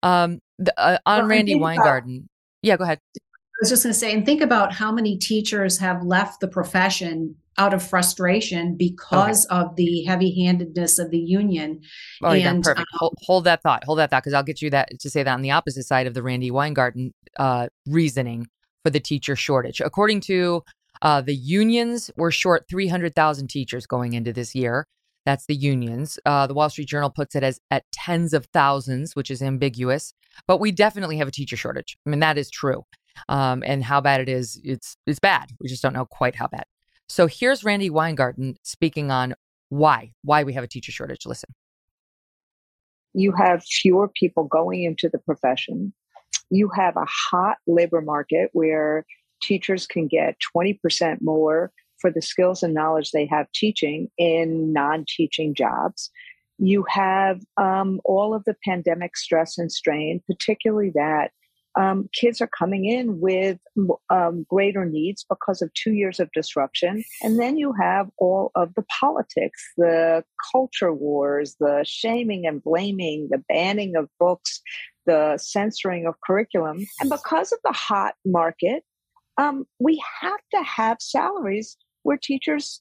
Randi Weingarten. Yeah, go ahead. I was just going to say, and think about how many teachers have left the profession out of frustration because of the heavy-handedness of the union. Oh, and perfect. Hold that thought, because I'll get you to say that on the opposite side of the Randi Weingarten reasoning for the teacher shortage. According to the unions, we're short 300,000 teachers going into this year. That's the unions. The Wall Street Journal puts it as at tens of thousands, which is ambiguous. But we definitely have a teacher shortage. I mean, that is true. And how bad it is, it's bad. We just don't know quite how bad. So here's Randi Weingarten speaking on why we have a teacher shortage. Listen. You have fewer people going into the profession. You have a hot labor market where teachers can get 20% more for the skills and knowledge they have teaching in non-teaching jobs. You have all of the pandemic stress and strain, particularly that kids are coming in with greater needs because of 2 years of disruption. And then you have all of the politics, the culture wars, the shaming and blaming, the banning of books, the censoring of curriculum. And because of the hot market, we have to have salaries where teachers,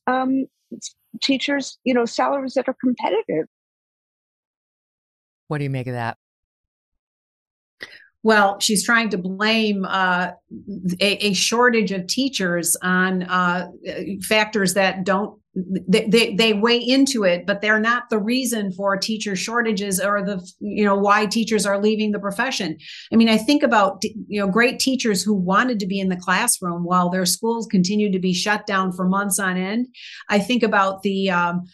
salaries that are competitive. What do you make of that? Well, she's trying to blame a shortage of teachers on factors that don't, they weigh into it, but they're not the reason for teacher shortages or why teachers are leaving the profession. I mean, I think about, great teachers who wanted to be in the classroom while their schools continued to be shut down for months on end. I think about the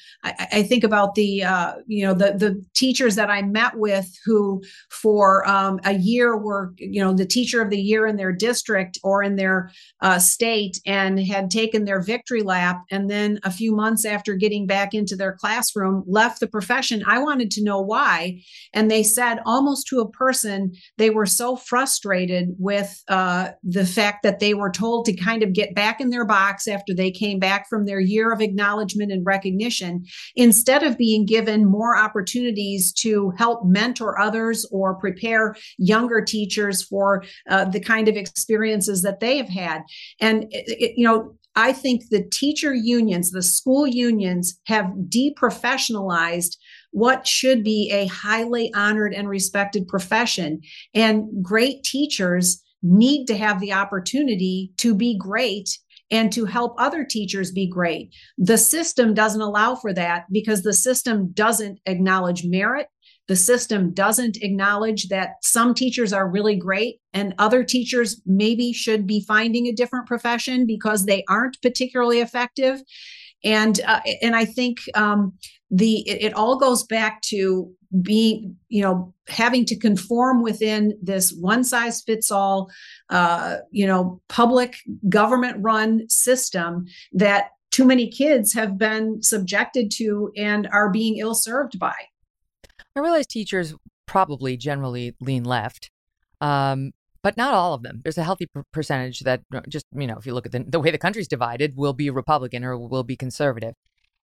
teachers that I met with who for a year were, the teacher of the year in their district or in their state and had taken their victory lap. And then a few months after getting back into their classroom, left the profession. I wanted to know why. And they said almost to a person, they were so frustrated with the fact that they were told to kind of get back in their box after they came back from their year of acknowledgement and recognition, instead of being given more opportunities to help mentor others or prepare younger teachers for the kind of experiences that they have had. And, I think the teacher unions, the school unions have deprofessionalized what should be a highly honored and respected profession. And great teachers need to have the opportunity to be great and to help other teachers be great. The system doesn't allow for that because the system doesn't acknowledge merit. The system doesn't acknowledge that some teachers are really great and other teachers maybe should be finding a different profession because they aren't particularly effective. And I think it all goes back to being, having to conform within this one size fits all, public government run system that too many kids have been subjected to and are being ill served by. I realize teachers probably generally lean left, but not all of them. There's a healthy percentage that just, if you look at the way the country's divided, will be Republican or will be conservative.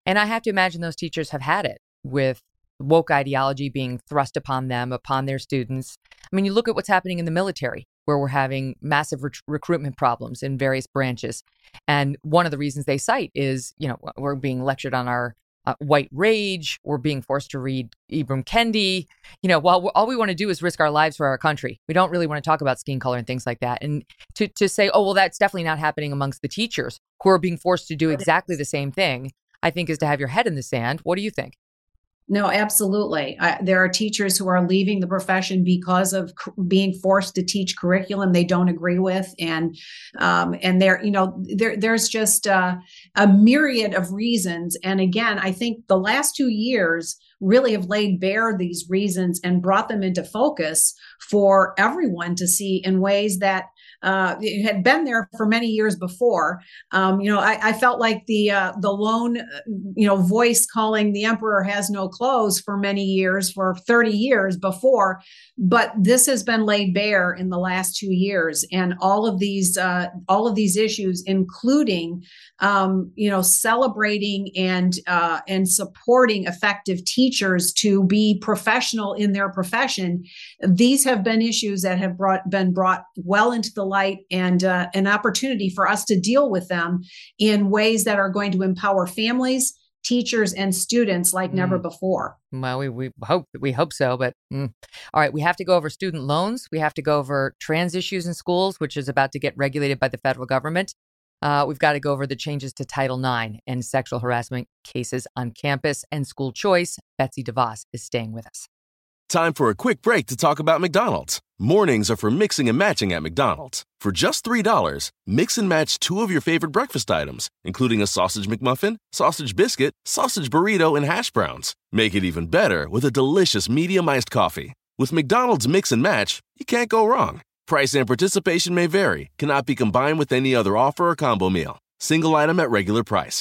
And I have to imagine those teachers have had it with woke ideology being thrust upon them, upon their students. I mean, you look at what's happening in the military, where we're having massive recruitment problems in various branches. And one of the reasons they cite is, we're being lectured on our white rage. We're being forced to read Ibram Kendi. While all we want to do is risk our lives for our country. We don't really want to talk about skin color and things like that. And to say, oh, well, that's definitely not happening amongst the teachers who are being forced to do exactly the same thing, I think is to have your head in the sand. What do you think? No, absolutely. There are teachers who are leaving the profession because of being forced to teach curriculum they don't agree with, and there's just a myriad of reasons. And again, I think the last 2 years really have laid bare these reasons and brought them into focus for everyone to see in ways that had been there for many years before. I felt like the lone, voice calling the emperor has no clothes for many years, for 30 years before, but this has been laid bare in the last 2 years, and all of these issues, including, celebrating and supporting effective teachers to be professional in their profession. These have been issues that have been brought well into the light, and an opportunity for us to deal with them in ways that are going to empower families, teachers, and students like never before. Well, we hope so, but all right, we have to go over student loans. We have to go over trans issues in schools, which is about to get regulated by the federal government. We've got to go over the changes to Title IX and sexual harassment cases on campus and school choice. Betsy DeVos is staying with us. Time for a quick break to talk about McDonald's. Mornings are for mixing and matching at McDonald's. For just $3, mix and match 2 of your favorite breakfast items, including a sausage McMuffin, sausage biscuit, sausage burrito, and hash browns. Make it even better with a delicious medium iced coffee. With McDonald's Mix and Match, you can't go wrong. Price and participation may vary, cannot be combined with any other offer or combo meal. Single item at regular price.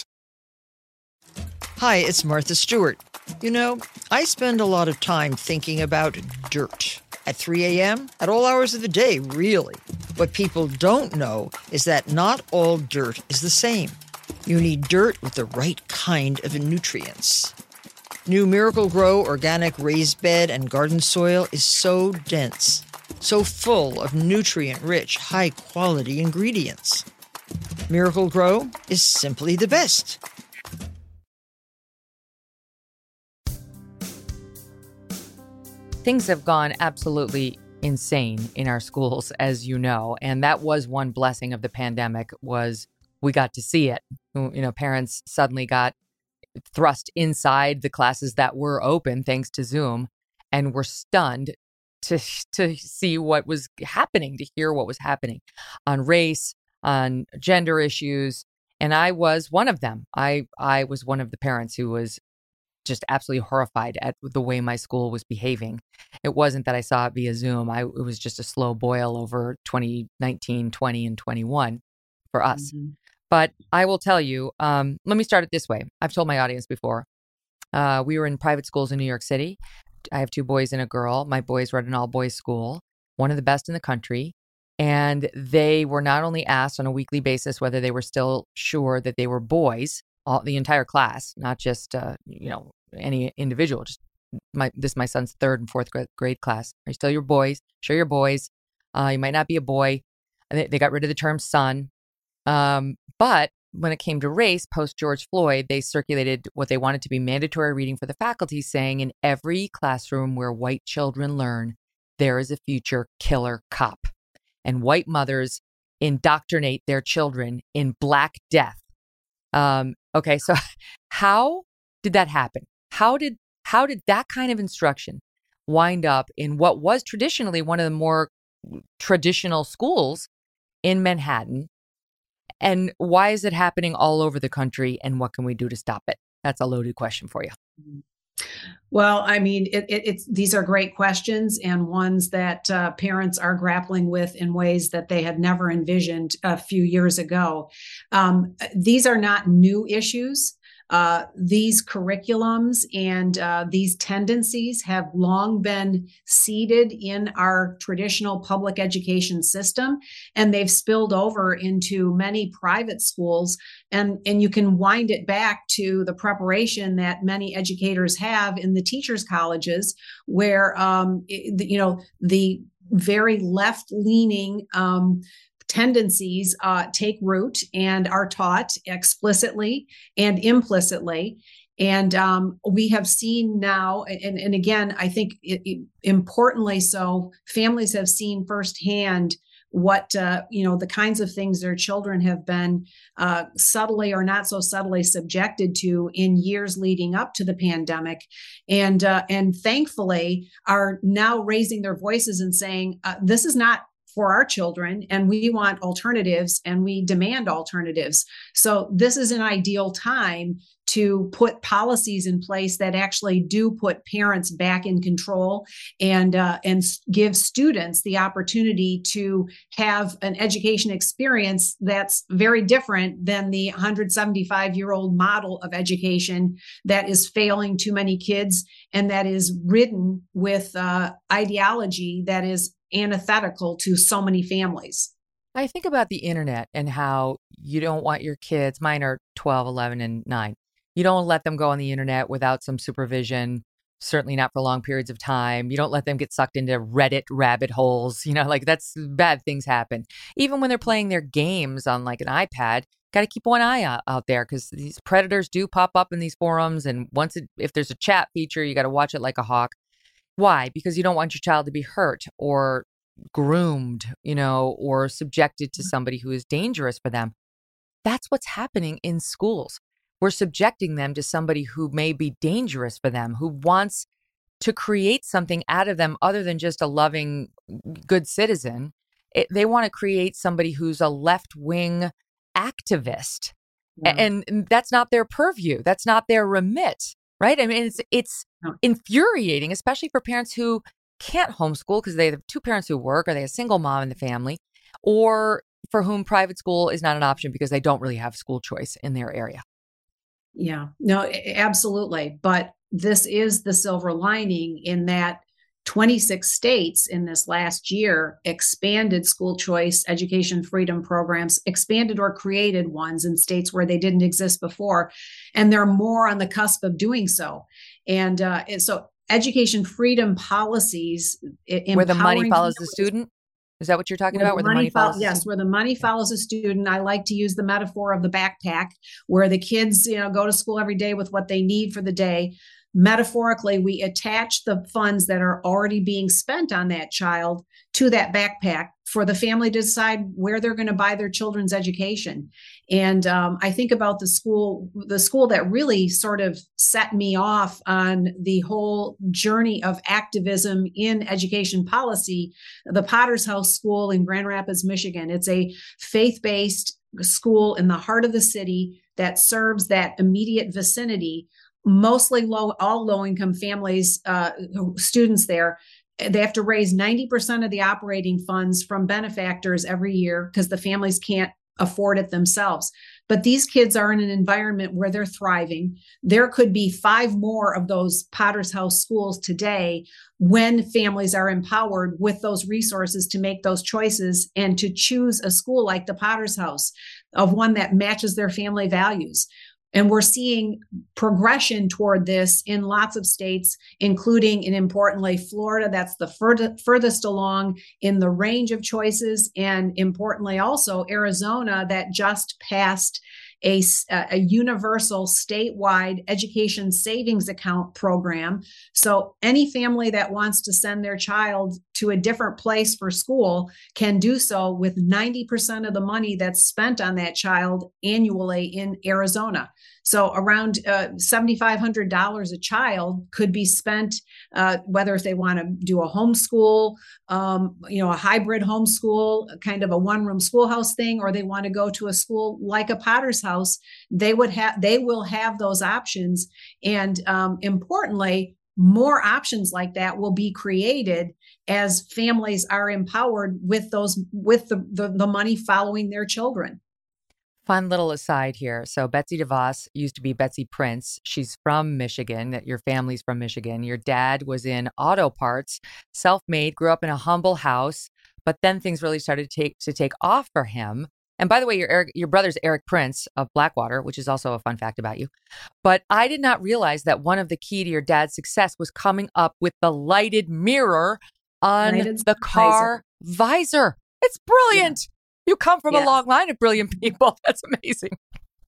Hi, it's Martha Stewart. I spend a lot of time thinking about dirt. At 3 a.m., at all hours of the day, really. What people don't know is that not all dirt is the same. You need dirt with the right kind of nutrients. New Miracle-Gro organic raised bed and garden soil is so dense, so full of nutrient-rich, high-quality ingredients. Miracle-Gro is simply the best. Things have gone absolutely insane in our schools, as you know, and that was one blessing of the pandemic, was we got to see it. Parents suddenly got thrust inside the classes that were open thanks to Zoom, and were stunned to see what was happening, to hear what was happening on race, on gender issues. And I was one of them. I was one of the parents who was just absolutely horrified at the way my school was behaving. It wasn't that I saw it via Zoom. It was just a slow boil over 2019, 20, and 21 for us. Mm-hmm. But I will tell you, let me start it this way. I've told my audience before, we were in private schools in New York City. I have 2 boys and a girl. My boys were at an all-boys school, one of the best in the country. And they were not only asked on a weekly basis whether they were still sure that they were boys, the entire class, not just, any individual, just my son's 3rd and 4th grade class. Are you still your boys? Sure, you're boys. You might not be a boy. They got rid of the term son. But when it came to race, post George Floyd, they circulated what they wanted to be mandatory reading for the faculty, saying in every classroom where white children learn, there is a future killer cop. And white mothers indoctrinate their children in Black death. Okay, so how did that happen? How did that kind of instruction wind up in what was traditionally one of the more traditional schools in Manhattan? And why is it happening all over the country? And what can we do to stop it? That's a loaded question for you. Well, I mean, these are great questions, and ones that parents are grappling with in ways that they had never envisioned a few years ago. These are not new issues. these curriculums and these tendencies have long been seeded in our traditional public education system, and they've spilled over into many private schools. And you can wind it back to the preparation that many educators have in the teachers' colleges, where the very left-leaning tendencies take root and are taught explicitly and implicitly. And we have seen now, and again, I think importantly so, families have seen firsthand what, the kinds of things their children have been subtly or not so subtly subjected to in years leading up to the pandemic. And thankfully are now raising their voices and saying, this is not for our children, and we want alternatives, and we demand alternatives. So this is an ideal time to put policies in place that actually do put parents back in control and give students the opportunity to have an education experience that's very different than the 175-year-old model of education that is failing too many kids and that is ridden with ideology that is antithetical to so many families. I think about the internet and how you don't want your kids, mine are 12, 11, and 9. You don't let them go on the internet without some supervision, certainly not for long periods of time. You don't let them get sucked into Reddit rabbit holes. That's bad things happen. Even when they're playing their games on like an iPad, got to keep one eye out there because these predators do pop up in these forums. And if there's a chat feature, you got to watch it like a hawk. Why? Because you don't want your child to be hurt or groomed, or subjected to somebody who is dangerous for them. That's what's happening in schools. We're subjecting them to somebody who may be dangerous for them, who wants to create something out of them other than just a loving, good citizen. They want to create somebody who's a left-wing activist. Yeah. And that's not their purview. That's not their remit. Right? I mean, it's infuriating, especially for parents who can't homeschool because they have two parents who work or they have a single mom in the family, or for whom private school is not an option because they don't really have school choice in their area. Yeah, no, absolutely. But this is the silver lining in that 26 states in this last year expanded school choice education freedom programs, expanded or created ones in states where they didn't exist before. And they're more on the cusp of doing so. And so education freedom policies. Where the money follows the student? Is that what you're talking about? Where the money follows? Yes, where the money follows a student. I like to use the metaphor of the backpack, where the kids, go to school every day with what they need for the day. Metaphorically, we attach the funds that are already being spent on that child to that backpack for the family to decide where they're going to buy their children's education. And I think about the school that really sort of set me off on the whole journey of activism in education policy, the Potter's House School in Grand Rapids, Michigan. It's a faith-based school in the heart of the city that serves that immediate vicinity, mostly all low-income families, students there. They have to raise 90% of the operating funds from benefactors every year because the families can't afford it themselves. But these kids are in an environment where they're thriving. There could be 5 more of those Potter's House schools today when families are empowered with those resources to make those choices and to choose a school like the Potter's House, of one that matches their family values. And we're seeing progression toward this in lots of states, including, and importantly, Florida. That's the furthest along in the range of choices. And importantly, also Arizona, that just passed a universal statewide education savings account program. So any family that wants to send their child to a different place for school can do so with 90% of the money that's spent on that child annually in Arizona. So around $7,500 a child could be spent, whether if they want to do a homeschool, a hybrid homeschool, kind of a one-room schoolhouse thing, or they want to go to a school like a Potter's House. They will have those options, and importantly, more options like that will be created as families are empowered with the money following their children. Fun little aside here. So Betsy DeVos used to be Betsy Prince. She's from Michigan. Your family's from Michigan. Your dad was in auto parts, self-made, grew up in a humble house, but then things really started to take off for him. And by the way, your brother's Eric Prince of Blackwater, which is also a fun fact about you. But I did not realize that one of the key to your dad's success was coming up with the lighted mirror on the car visor. It's brilliant. Yeah. You come from a long line of brilliant people. That's amazing.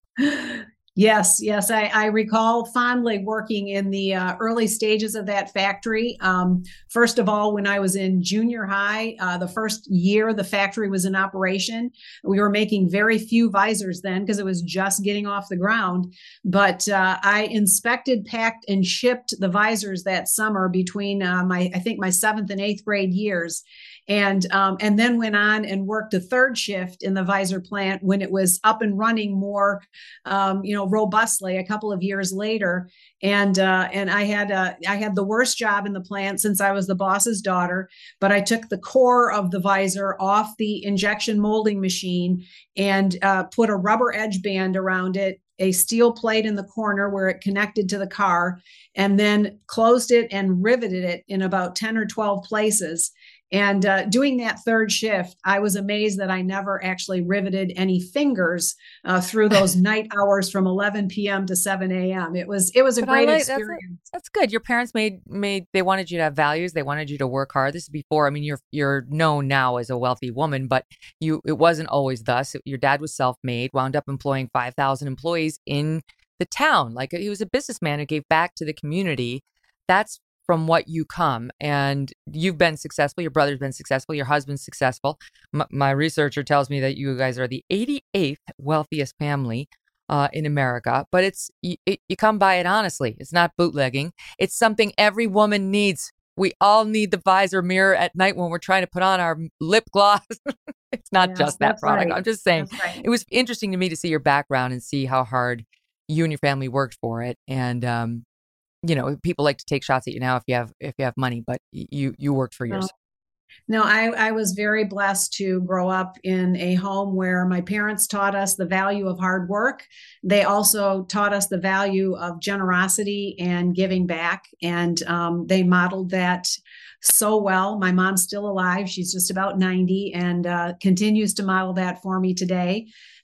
Yes. I recall fondly working in the early stages of that factory. First of all, when I was in junior high, the first year the factory was in operation, we were making very few visors then because it was just getting off the ground. But I inspected, packed, and shipped the visors that summer between my 7th and 8th grade years. And then went on and worked a third shift in the visor plant when it was up and running more, robustly a couple of years later. And I had the worst job in the plant since I was the boss's daughter, but I took the core of the visor off the injection molding machine and put a rubber edge band around it, a steel plate in the corner where it connected to the car, and then closed it and riveted it in about 10 or 12 places. And doing that third shift, I was amazed that I never actually riveted any fingers through those night hours from 11 p.m. to 7 a.m. It was a great experience. That's good. Your parents they wanted you to have values. They wanted you to work hard. This is before. I mean, you're known now as a wealthy woman, but it wasn't always thus. Your dad was self-made, wound up employing 5,000 employees in the town. Like, he was a businessman who gave back to the community. That's from what you come, and you've been successful. Your brother's been successful. Your husband's successful. My researcher tells me that you guys are the 88th wealthiest family in America, but you come by it honestly. It's not bootlegging. It's something every woman needs. We all need the visor mirror at night when we're trying to put on our lip gloss. It's not just that product. Right. I'm just saying, It was interesting to me to see your background and see how hard you and your family worked for it. And, people like to take shots at you now if you have money, but you worked for yours. No, I was very blessed to grow up in a home where my parents taught us the value of hard work. They also taught us the value of generosity and giving back. And they modeled that so well. My mom's still alive. She's just about 90 and continues to model that for me today.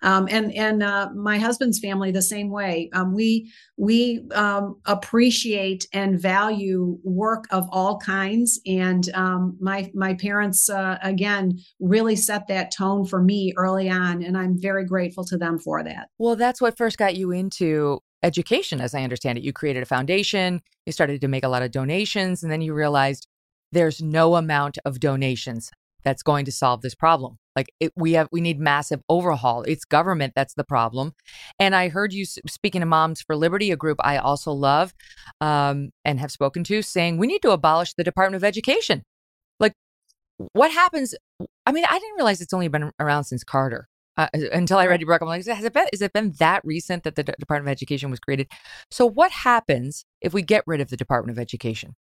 And my husband's family the same way. We appreciate and value work of all kinds. And my parents, again, really set that tone for me early on. And I'm very grateful to them for that. Well, that's what first got you into education, as I understand it. You created a foundation, you started to make a lot of donations, and then you realized there's no amount of donations that's going to solve this problem. Like, we need massive overhaul. It's government that's the problem. And I heard you speaking to Moms for Liberty, a group I also love and have spoken to, saying we need to abolish the Department of Education. Like, what happens? I mean, I didn't realize it's only been around since Carter until I read your book. I'm like, has it been that recent that the Department of Education was created? So what happens if we get rid of the Department of Education?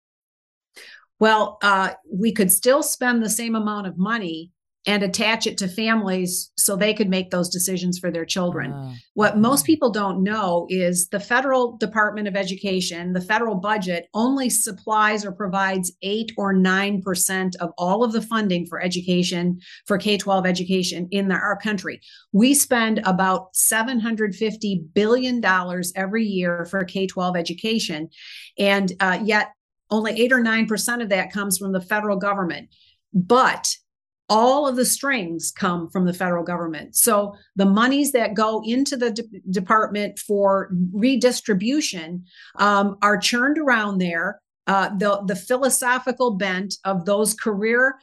Well, we could still spend the same amount of money and attach it to families so they could make those decisions for their children. What most people don't know is the federal Department of Education, the federal budget, only supplies or provides 8 or 9% of all of the funding for education, for K-12 education in our country. We spend about $750 billion every year for K-12 education, and yet only 8 or 9% of that comes from the federal government. But all of the strings come from the federal government. So the monies that go into the department for redistribution are churned around there. The philosophical bent of those career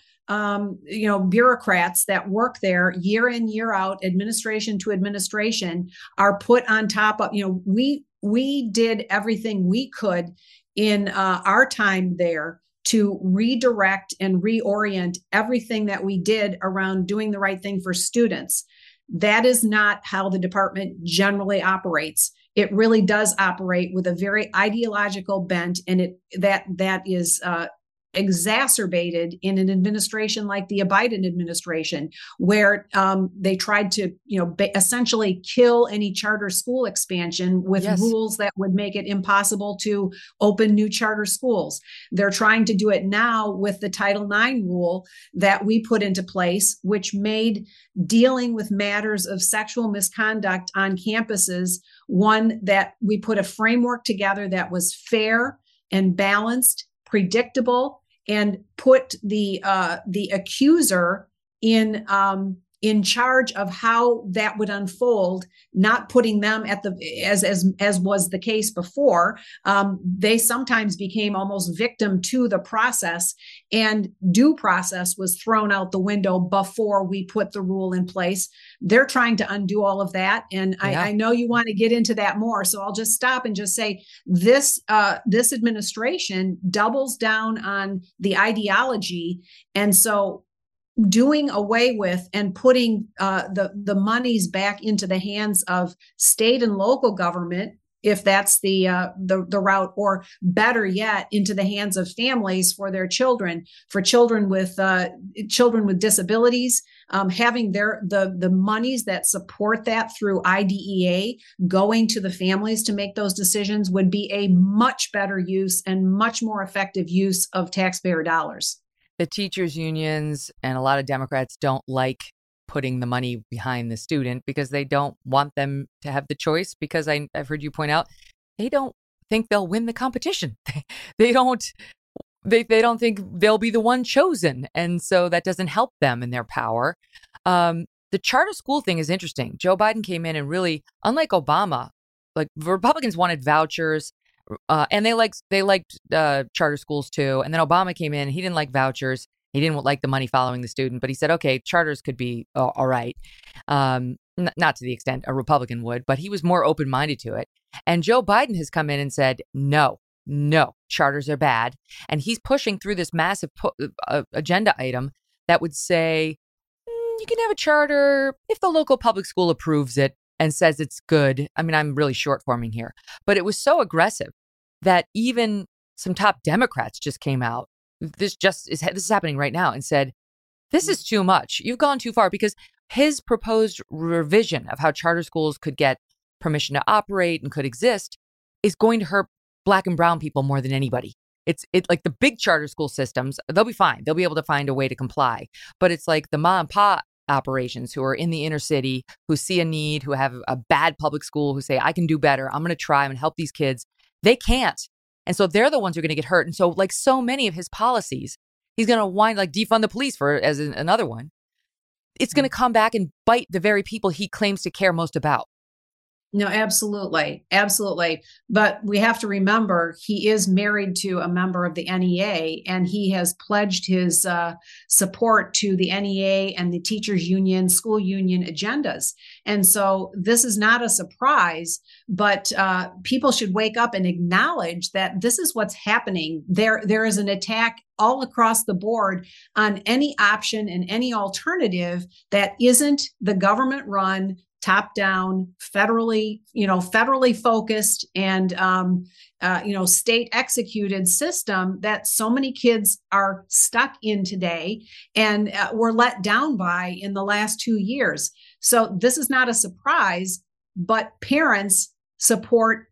bureaucrats that work there year in, year out, administration to administration, are put on top of, we did everything we could in our time there to redirect and reorient everything that we did around doing the right thing for students. That is not how the department generally operates. It really does operate with a very ideological bent, and that is exacerbated in an administration like the Biden administration, where they tried to, essentially kill any charter school expansion with rules that would make it impossible to open new charter schools. They're trying to do it now with the Title IX rule that we put into place, which made dealing with matters of sexual misconduct on campuses one that we put a framework together that was fair and balanced, predictable, and put the accuser in charge of how that would unfold, not putting them at as was the case before. They sometimes became almost victim to the process, and due process was thrown out the window before we put the rule in place. They're trying to undo all of that. And I know you want to get into that more. So I'll just stop and just say this administration doubles down on the ideology. And so doing away with and putting the monies back into the hands of state and local government, if that's the route, or better yet, into the hands of families for their children, for children with disabilities, having the monies that support that through IDEA going to the families to make those decisions would be a much better use and much more effective use of taxpayer dollars. The teachers' unions and a lot of Democrats don't like putting the money behind the student because they don't want them to have the choice, because I've heard you point out they don't think they'll win the competition. They don't think they'll be the one chosen. And so that doesn't help them in their power. The charter school thing is interesting. Joe Biden came in and really, unlike Obama, like Republicans wanted vouchers. And they liked charter schools too. And then Obama came in. He didn't like vouchers. He didn't like the money following the student. But he said, okay, charters could be all right. Not to the extent a Republican would, but he was more open-minded to it. And Joe Biden has come in and said, no, charters are bad. And he's pushing through this massive agenda item that would say, you can have a charter if the local public school approves it and says it's good. I mean, I'm really short forming here, but it was so aggressive that even some top Democrats just came out. This is happening right now, and said, this is too much. You've gone too far, because his proposed revision of how charter schools could get permission to operate and could exist is going to hurt Black and brown people more than anybody. It's like the big charter school systems, they'll be fine. They'll be able to find a way to comply. But it's like the mom and pop operations who are in the inner city, who see a need, who have a bad public school, who say, I can do better. I'm going to try. I'm going to help these kids. They can't. And so they're the ones who are going to get hurt. And so, like so many of his policies, he's going to wind like defund the police as another one. It's going to come back and bite the very people he claims to care most about. No, absolutely. Absolutely. But we have to remember he is married to a member of the NEA, and he has pledged his support to the NEA and the teachers union, school union agendas. And so this is not a surprise, but people should wake up and acknowledge that this is what's happening. There is an attack all across the board on any option and any alternative that isn't the government run, top down, federally focused and, state executed system that so many kids are stuck in today and were let down by in the last 2 years. So this is not a surprise, but parents support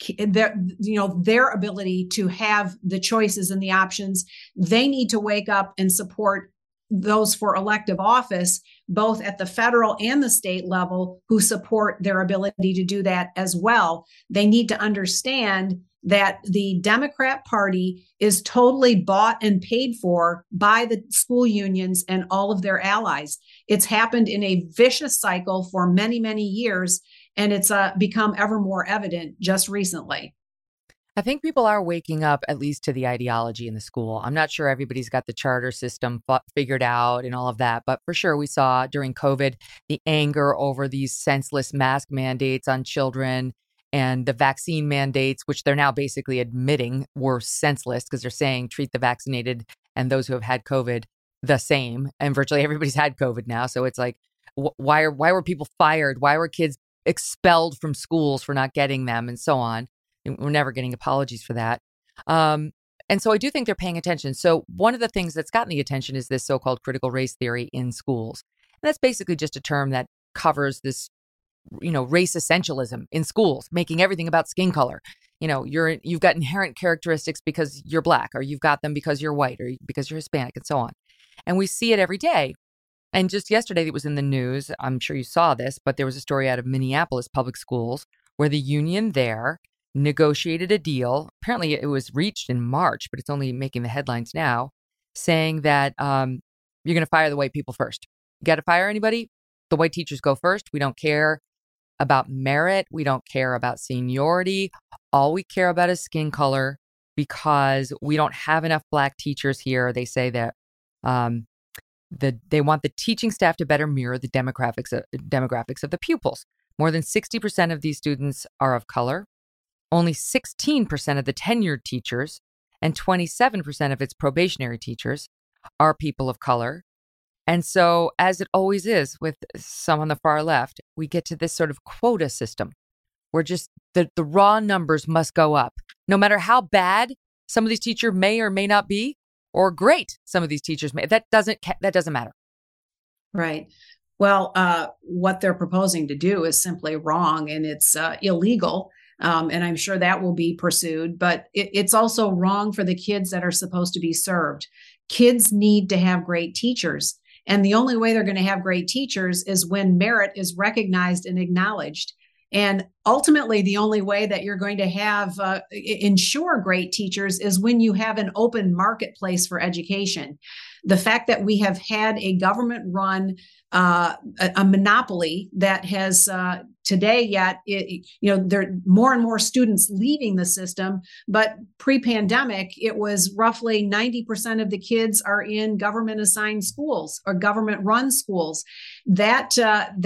their ability to have the choices and the options. They need to wake up and support those for elective office, both at the federal and the state level, who support their ability to do that as well. They need to understand that the Democrat Party is totally bought and paid for by the school unions and all of their allies. It's happened in a vicious cycle for many, many years, and it's become ever more evident just recently. I think people are waking up at least to the ideology in the school. I'm not sure everybody's got the charter system figured out and all of that, but for sure we saw during COVID the anger over these senseless mask mandates on children and the vaccine mandates, which they're now basically admitting were senseless because they're saying treat the vaccinated and those who have had COVID the same. And virtually everybody's had COVID now. So it's like, why were people fired? Why were kids expelled from schools for not getting them and so on? We're never getting apologies for that. And so I do think they're paying attention. So one of the things that's gotten the attention is this so-called critical race theory in schools. And that's basically just a term that covers this, race essentialism in schools, making everything about skin color. You've got inherent characteristics because you're Black, or you've got them because you're white, or because you're Hispanic, and so on. And we see it every day. And just yesterday, it was in the news. I'm sure you saw this, but there was a story out of Minneapolis public schools where the union there negotiated a deal. Apparently, it was reached in March, but it's only making the headlines now, saying that you're going to fire the white people first. You got to fire anybody? The white teachers go first. We don't care about merit. We don't care about seniority. All we care about is skin color, because we don't have enough Black teachers here. They say that they want the teaching staff to better mirror the demographics of the pupils. More than 60% of these students are of color. Only 16% of the tenured teachers and 27% of its probationary teachers are people of color. And so, as it always is with some on the far left, we get to this sort of quota system where just the raw numbers must go up. No matter how bad some of these teachers may or may not be, or great some of these teachers may, that doesn't matter. Right. Well, what they're proposing to do is simply wrong, and it's illegal. And I'm sure that will be pursued, but it's also wrong for the kids that are supposed to be served. Kids need to have great teachers. And the only way they're going to have great teachers is when merit is recognized and acknowledged. And ultimately, the only way that you're going to have ensure great teachers is when you have an open marketplace for education. The fact that we have had a government-run a monopoly that has today yet, there are more and more students leaving the system. But pre-pandemic, it was roughly 90% of the kids are in government-assigned schools or government-run schools. That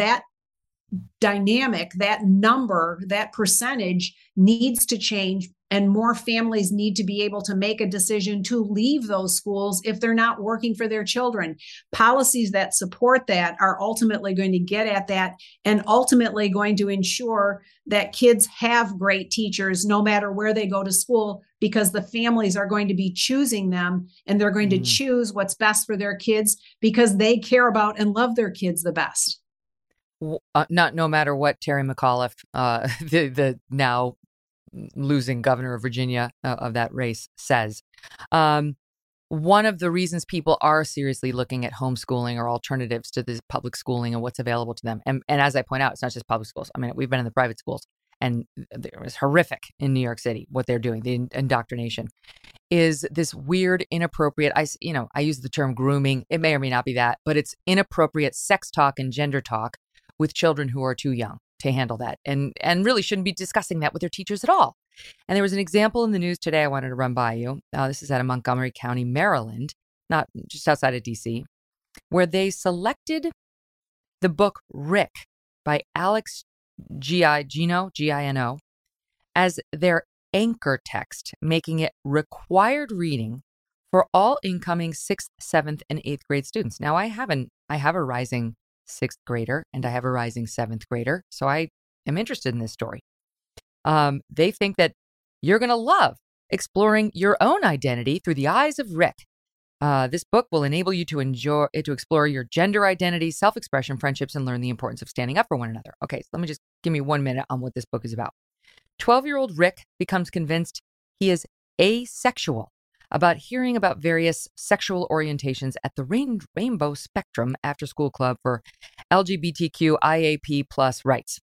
dynamic, that number, that percentage needs to change, and more families need to be able to make a decision to leave those schools if they're not working for their children. Policies that support that are ultimately going to get at that, and ultimately going to ensure that kids have great teachers no matter where they go to school, because the families are going to be choosing them, and they're going to choose what's best for their kids because they care about and love their kids the best. Not no matter what Terry McAuliffe, the now losing governor of Virginia of that race, says. One of the reasons people are seriously looking at homeschooling or alternatives to this public schooling and what's available to them. And as I point out, it's not just public schools. I mean, we've been in the private schools, and it was horrific in New York City, what they're doing, the indoctrination. Is this weird, inappropriate, I use the term grooming. It may or may not be that, but it's inappropriate sex talk and gender talk with children who are too young to handle that, and really shouldn't be discussing that with their teachers at all. And there was an example in the news today I wanted to run by you. This is out of Montgomery County, Maryland, not just outside of D.C., where they selected the book Rick by Alex Gino, Gino, as their anchor text, making it required reading for all incoming 6th, 7th, and 8th grade students. Now, I have a rising 6th grader and I have a rising 7th grader, so I am interested in this story. They think that you're going to love exploring your own identity through the eyes of Rick. This book will enable you to explore your gender identity, self-expression, friendships, and learn the importance of standing up for one another. Okay, so let me just give me 1 minute on what this book is about. 12-year-old Rick becomes convinced he is asexual about hearing about various sexual orientations at the Rainbow Spectrum after-school club for LGBTQ IAP plus rights.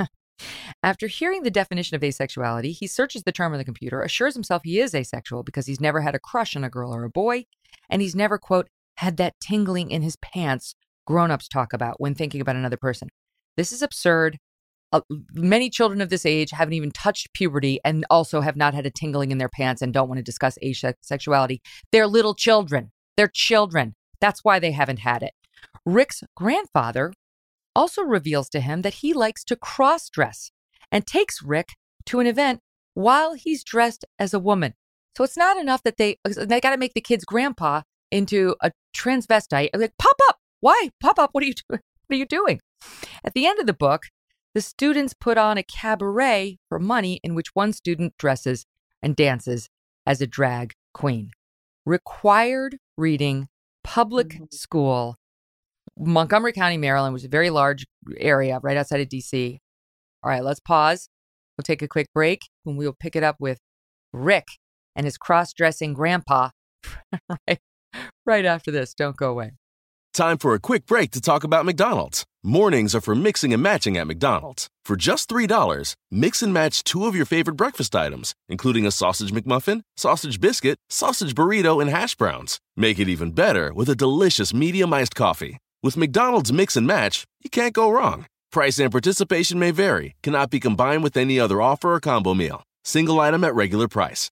After hearing the definition of asexuality, he searches the term on the computer, assures himself he is asexual because he's never had a crush on a girl or a boy, and he's never, quote, had that tingling in his pants grown-ups talk about when thinking about another person. This is absurd. Many children of this age haven't even touched puberty and also have not had a tingling in their pants and don't want to discuss asexuality. They're little children. They're children. That's why they haven't had it. Rick's grandfather also reveals to him that he likes to cross-dress and takes Rick to an event while he's dressed as a woman. So it's not enough that they got to make the kid's grandpa into a transvestite. Like, pop up. Why? Pop up. What are you doing? What are you doing? At the end of the book, the students put on a cabaret for money in which one student dresses and dances as a drag queen. Required reading, public school, Montgomery County, Maryland, which is a very large area right outside of D.C. All right, let's pause. We'll take a quick break and we'll pick it up with Rick and his cross-dressing grandpa right after this. Don't go away. Time for a quick break to talk about McDonald's. Mornings are for mixing and matching at McDonald's. For just $3, mix and match 2 of your favorite breakfast items, including a sausage McMuffin, sausage biscuit, sausage burrito, and hash browns. Make it even better with a delicious medium iced coffee. With McDonald's Mix and Match, you can't go wrong. Price and participation may vary. Cannot be combined with any other offer or combo meal. Single item at regular price.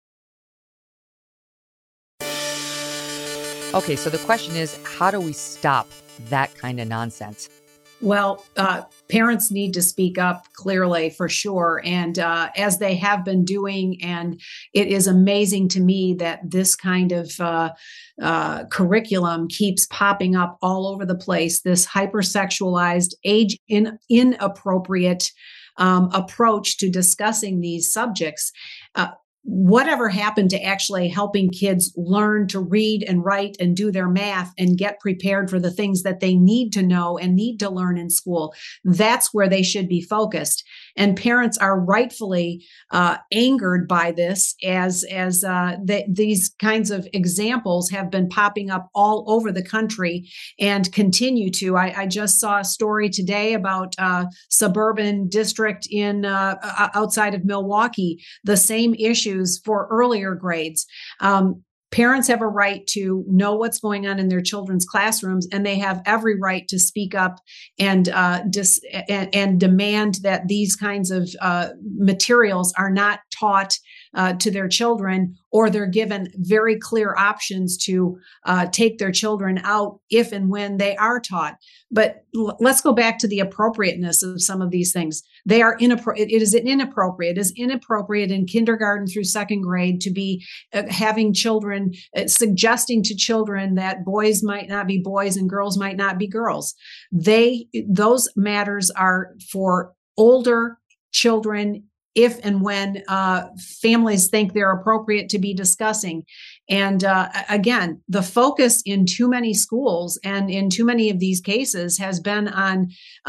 Okay, so the question is, how do we stop that kind of nonsense? Well, parents need to speak up clearly for sure. And as they have been doing, and it is amazing to me that this kind of curriculum keeps popping up all over the place, this hypersexualized, age inappropriate approach to discussing these subjects. Whatever happened to actually helping kids learn to read and write and do their math and get prepared for the things that they need to know and need to learn in school? That's where they should be focused. And parents are rightfully angered by this as these kinds of examples have been popping up all over the country and continue to. I just saw a story today about a suburban district in outside of Milwaukee, the same issues for earlier grades. Parents have a right to know what's going on in their children's classrooms, and they have every right to speak up and demand that these kinds of materials are not taught to their children, or they're given very clear options to take their children out if and when they are taught. But let's go back to the appropriateness of some of these things. They are inappropriate. It is inappropriate. It is inappropriate in kindergarten through second grade to be having children, suggesting to children that boys might not be boys and girls might not be girls. Those matters are for older children if and when families think they're appropriate to be discussing. And again, the focus in too many schools and in too many of these cases has been on,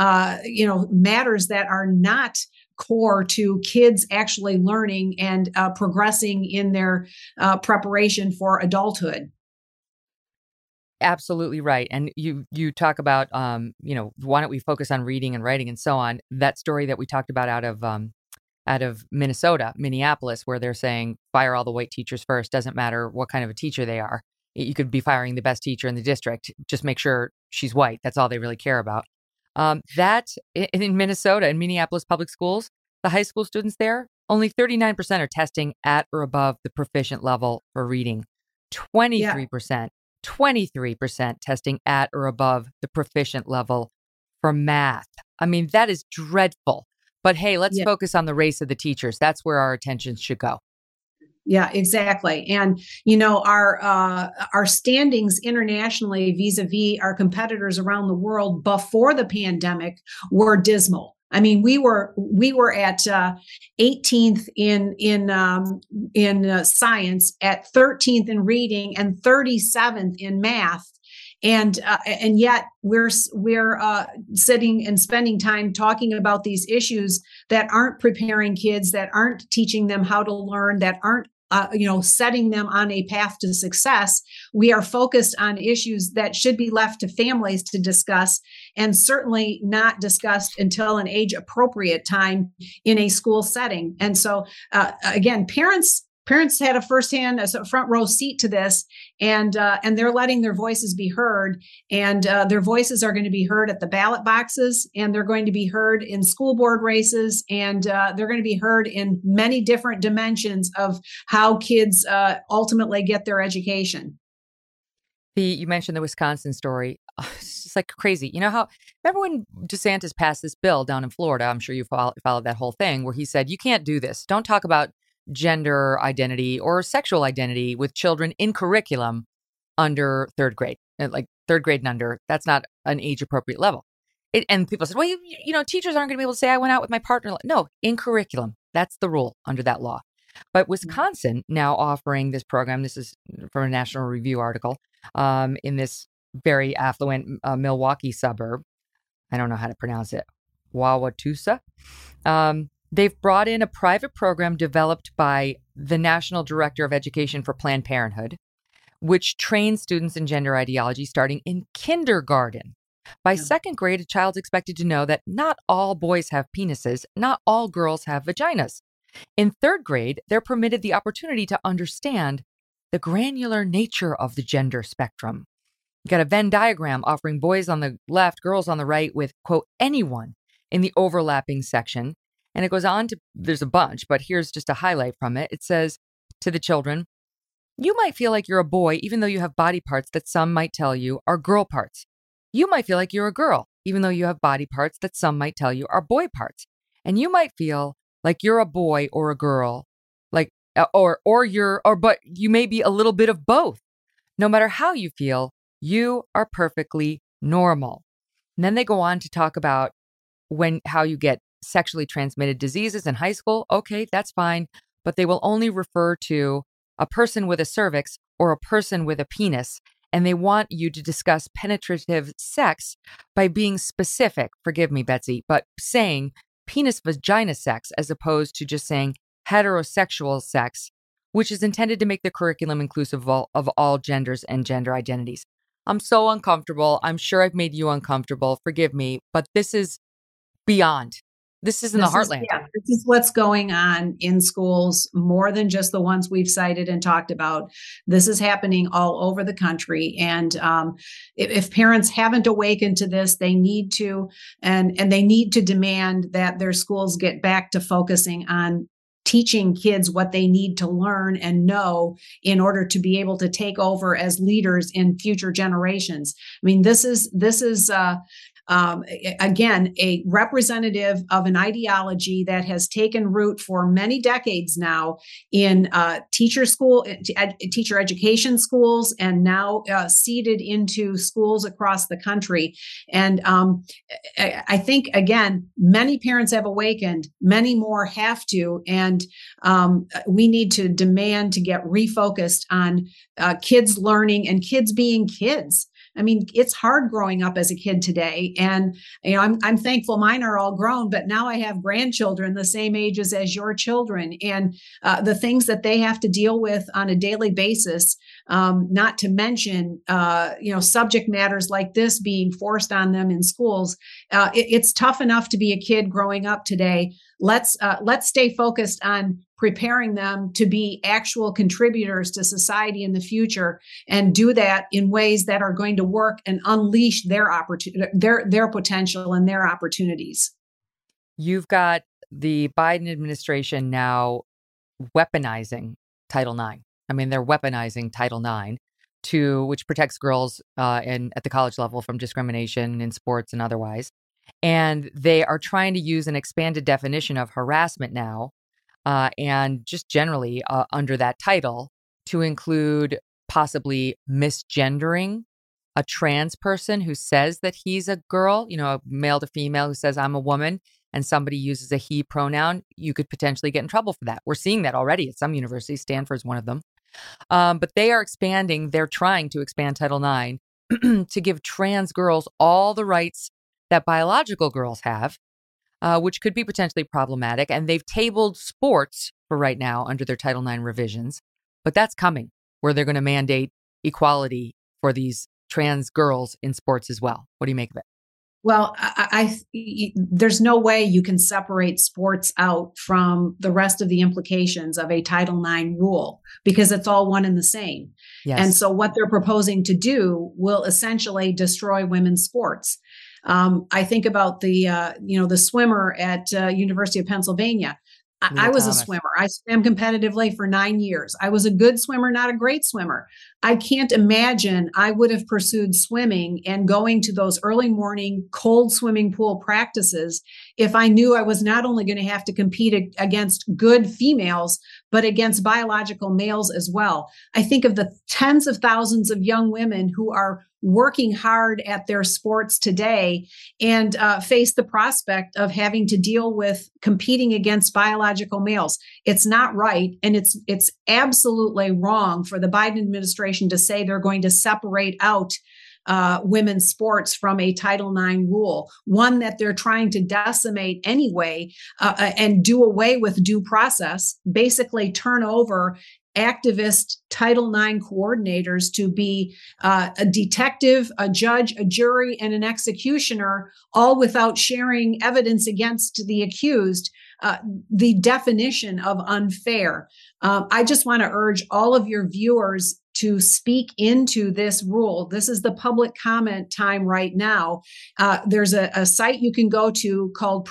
matters that are not core to kids actually learning and progressing in their preparation for adulthood. Absolutely right. And you talk about, why don't we focus on reading and writing and so on? That story that we talked about out of Minnesota, Minneapolis, where they're saying fire all the white teachers first. Doesn't matter what kind of a teacher they are. You could be firing the best teacher in the district. Just make sure she's white. That's all they really care about. That in Minnesota, in Minneapolis public schools, the high school students there, only 39% are testing at or above the proficient level for reading. 23% testing at or above the proficient level for math. I mean, that is dreadful. But hey, let's focus on the race of the teachers. That's where our attention should go. Yeah, exactly. And, our standings internationally vis-a-vis our competitors around the world before the pandemic were dismal. I mean, we were at 18th in science, at 13th in reading, and 37th in math. And yet we're sitting and spending time talking about these issues that aren't preparing kids, that aren't teaching them how to learn, that aren't setting them on a path to success. We are focused on issues that should be left to families to discuss, and certainly not discussed until an age appropriate time in a school setting. And so, again, parents had a front row seat to this, and they're letting their voices be heard, and their voices are going to be heard at the ballot boxes, and they're going to be heard in school board races, and they're going to be heard in many different dimensions of how kids ultimately get their education. You mentioned the Wisconsin story. It's just like crazy. Remember when DeSantis passed this bill down in Florida? I'm sure you followed that whole thing, where he said, you can't do this. Don't talk about gender identity or sexual identity with children in curriculum under third grade, like third grade and under. That's not an age appropriate level. And people said, well, teachers aren't going to be able to say I went out with my partner. No, in curriculum. That's the rule under that law. But Wisconsin now offering this program. This is from a National Review article in this very affluent Milwaukee suburb. I don't know how to pronounce it. Wauwatosa. They've brought in a private program developed by the National Director of Education for Planned Parenthood, which trains students in gender ideology starting in kindergarten. By second grade, a child's expected to know that not all boys have penises, not all girls have vaginas. In third grade, they're permitted the opportunity to understand the granular nature of the gender spectrum. You got a Venn diagram offering boys on the left, girls on the right, with, quote, anyone in the overlapping section. And it goes on to, there's a bunch, but here's just a highlight from it. It says to the children, you might feel like you're a boy, even though you have body parts that some might tell you are girl parts. You might feel like you're a girl, even though you have body parts that some might tell you are boy parts. And you might feel like you're a boy or a girl, like, but you may be a little bit of both. No matter how you feel, you are perfectly normal. And then they go on to talk about how you get sexually transmitted diseases in high school. Okay, that's fine. But they will only refer to a person with a cervix or a person with a penis. And they want you to discuss penetrative sex by being specific. Forgive me, Betsy, but saying penis vagina sex as opposed to just saying heterosexual sex, which is intended to make the curriculum inclusive of all genders and gender identities. I'm so uncomfortable. I'm sure I've made you uncomfortable. Forgive me, but this is beyond. This is in the heartland. This is what's going on in schools, more than just the ones we've cited and talked about. This is happening all over the country. And if parents haven't awakened to this, they need to, and they need to demand that their schools get back to focusing on teaching kids what they need to learn and know in order to be able to take over as leaders in future generations. I mean, this is again, a representative of an ideology that has taken root for many decades now in teacher education schools, and now seeded into schools across the country. And I think, again, many parents have awakened, many more have to, and we need to demand to get refocused on kids learning and kids being kids. I mean, it's hard growing up as a kid today. And, you know, I'm thankful mine are all grown, but now I have grandchildren the same ages as your children. And the things that they have to deal with on a daily basis, not to mention, subject matters like this being forced on them in schools. It's tough enough to be a kid growing up today. Let's stay focused on preparing them to be actual contributors to society in the future, and do that in ways that are going to work and unleash their potential and their opportunities. You've got the Biden administration now weaponizing Title IX. I mean, they're weaponizing Title IX, which protects girls at the college level from discrimination in sports and otherwise. And they are trying to use an expanded definition of harassment now, and just generally under that title, to include possibly misgendering a trans person who says that he's a girl, a male to female who says I'm a woman, and somebody uses a he pronoun. You could potentially get in trouble for that. We're seeing that already at some universities. Stanford's one of them. But they're trying to expand Title IX to give trans girls all the rights that biological girls have, which could be potentially problematic. And they've tabled sports for right now under their Title IX revisions. But that's coming, where they're going to mandate equality for these trans girls in sports as well. What do you make of it? Well, there's no way you can separate sports out from the rest of the implications of a Title IX rule, because it's all one and the same. Yes. And so what they're proposing to do will essentially destroy women's sports. I think about the swimmer at University of Pennsylvania. I was a swimmer. I swam competitively for 9 years. I was a good swimmer, not a great swimmer. I can't imagine I would have pursued swimming and going to those early morning cold swimming pool practices if I knew I was not only going to have to compete against good females, but against biological males as well. I think of the tens of thousands of young women who are working hard at their sports today and face the prospect of having to deal with competing against biological males. It's not right. And it's absolutely wrong for the Biden administration to say they're going to separate out women's sports from a Title IX rule, one that they're trying to decimate anyway, and do away with due process, basically turn over activist Title IX coordinators to be a detective, a judge, a jury, and an executioner, all without sharing evidence against the accused. The definition of unfair. I just want to urge all of your viewers to speak into this rule. This is the public comment time right now. There's a site you can go to called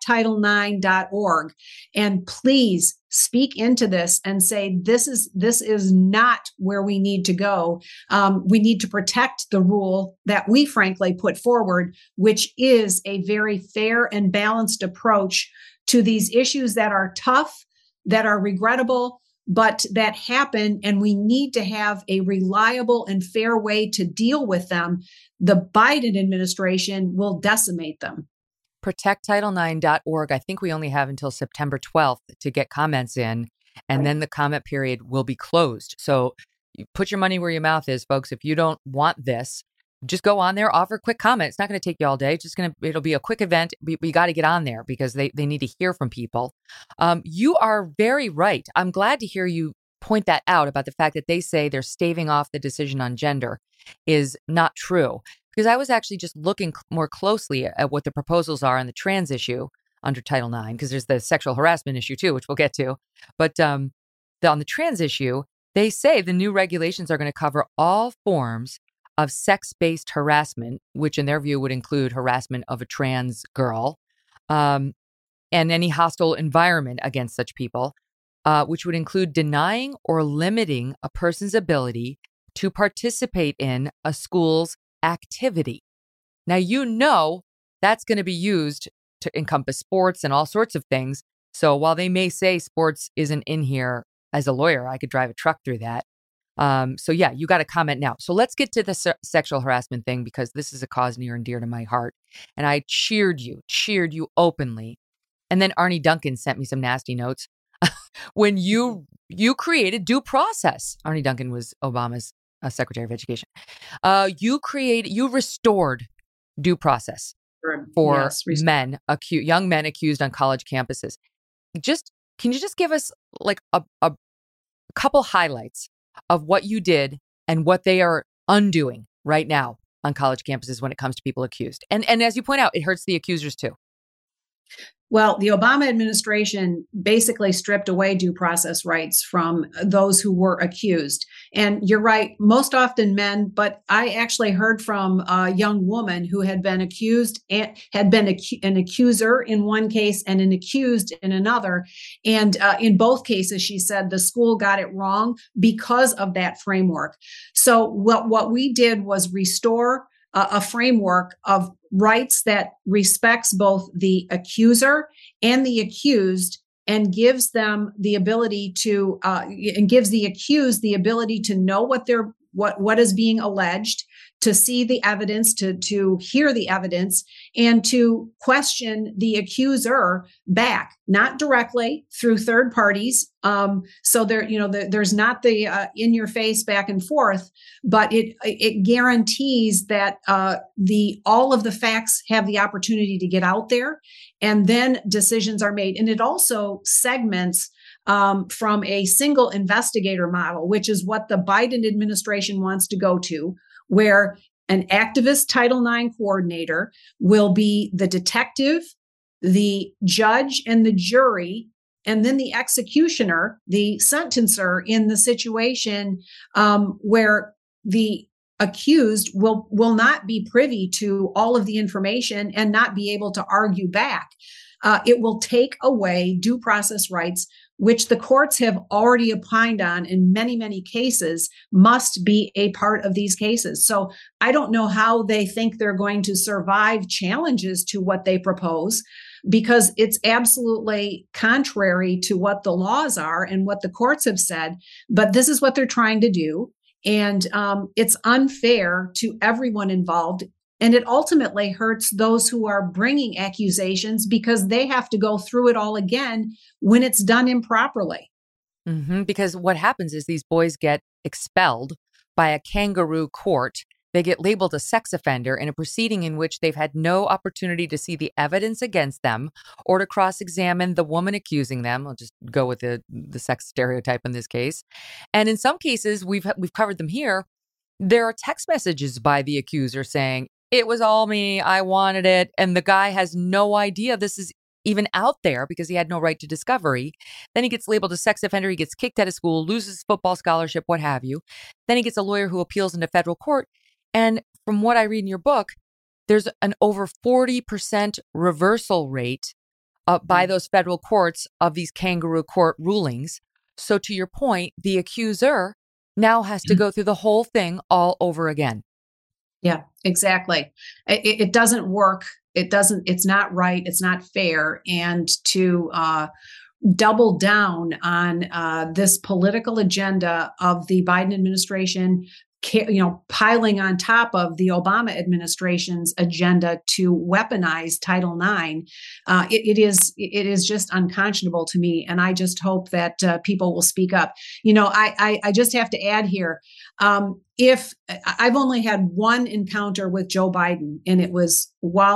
protecttitle9.org, and please speak into this and say, this is not where we need to go. We need to protect the rule that we frankly put forward, which is a very fair and balanced approach to these issues that are tough, that are regrettable, but that happen, and we need to have a reliable and fair way to deal with them. The Biden administration will decimate them. ProtectTitle9.org. I think we only have until September 12th to get comments in, and then the comment period will be closed. So you put your money where your mouth is, folks. If you don't want this, just go on there, offer a quick comment. It's not going to take you all day. It'll be a quick event. We got to get on there because they need to hear from people. You are very right. I'm glad to hear you point that out about the fact that they say they're staving off the decision on gender is not true. Because I was actually just looking more closely at what the proposals are on the trans issue under Title IX, because there's the sexual harassment issue too, which we'll get to. But on the trans issue, they say the new regulations are going to cover all forms of sex-based harassment, which in their view would include harassment of a trans girl, and any hostile environment against such people, which would include denying or limiting a person's ability to participate in a school's activity. Now, that's going to be used to encompass sports and all sorts of things. So while they may say sports isn't in here, as a lawyer, I could drive a truck through that. So yeah, you got to comment now. So let's get to the sexual harassment thing, because this is a cause near and dear to my heart. And I cheered you openly. And then Arnie Duncan sent me some nasty notes when you created due process. Arnie Duncan was Obama's Secretary of Education. You restored due process for young men accused on college campuses. Can you just give us like a couple highlights of what you did and what they are undoing right now on college campuses when it comes to people accused? And as you point out, it hurts the accusers too. Well, the Obama administration basically stripped away due process rights from those who were accused. And you're right, most often men, but I actually heard from a young woman who had been accused and had been an accuser in one case and an accused in another. And in both cases, she said the school got it wrong because of that framework. So what we did was restore a framework of rights that respects both the accuser and the accused, and gives them the ability to and gives the accused the ability to know what is being alleged, to see the evidence, to hear the evidence, and to question the accuser back, not directly through third parties. So there's not the in your face back and forth, but it guarantees that all of the facts have the opportunity to get out there, and then decisions are made. And it also segments from a single investigator model, which is what the Biden administration wants to go to, where an activist Title IX coordinator will be the detective, the judge, and the jury, and then the executioner, the sentencer in the situation where the accused will not be privy to all of the information and not be able to argue back. It will take away due process rights, which the courts have already opined on in many, many cases, must be a part of these cases. So I don't know how they think they're going to survive challenges to what they propose, because it's absolutely contrary to what the laws are and what the courts have said. But this is what they're trying to do. And it's unfair to everyone involved. And it ultimately hurts those who are bringing accusations because they have to go through it all again when it's done improperly. Because what happens is these boys get expelled by a kangaroo court. They get labeled a sex offender in a proceeding in which they've had no opportunity to see the evidence against them or to cross-examine the woman accusing them. I'll just go with the sex stereotype in this case. And in some cases, we've covered them here. There are text messages by the accuser saying, "It was all me. I wanted it." And the guy has no idea this is even out there because he had no right to discovery. Then he gets labeled a sex offender. He gets kicked out of school, loses football scholarship, what have you. Then he gets a lawyer who appeals into federal court. And from what I read in your book, there's an over 40% reversal rate by those federal courts of these kangaroo court rulings. So to your point, the accuser now has to go through the whole thing all over again. Yeah, exactly. It doesn't work. It's not right. It's not fair. And to double down on this political agenda of the Biden administration, piling on top of the Obama administration's agenda to weaponize Title IX, it is just unconscionable to me. And I just hope that people will speak up. I just have to add here, if I've only had one encounter with Joe Biden, and it was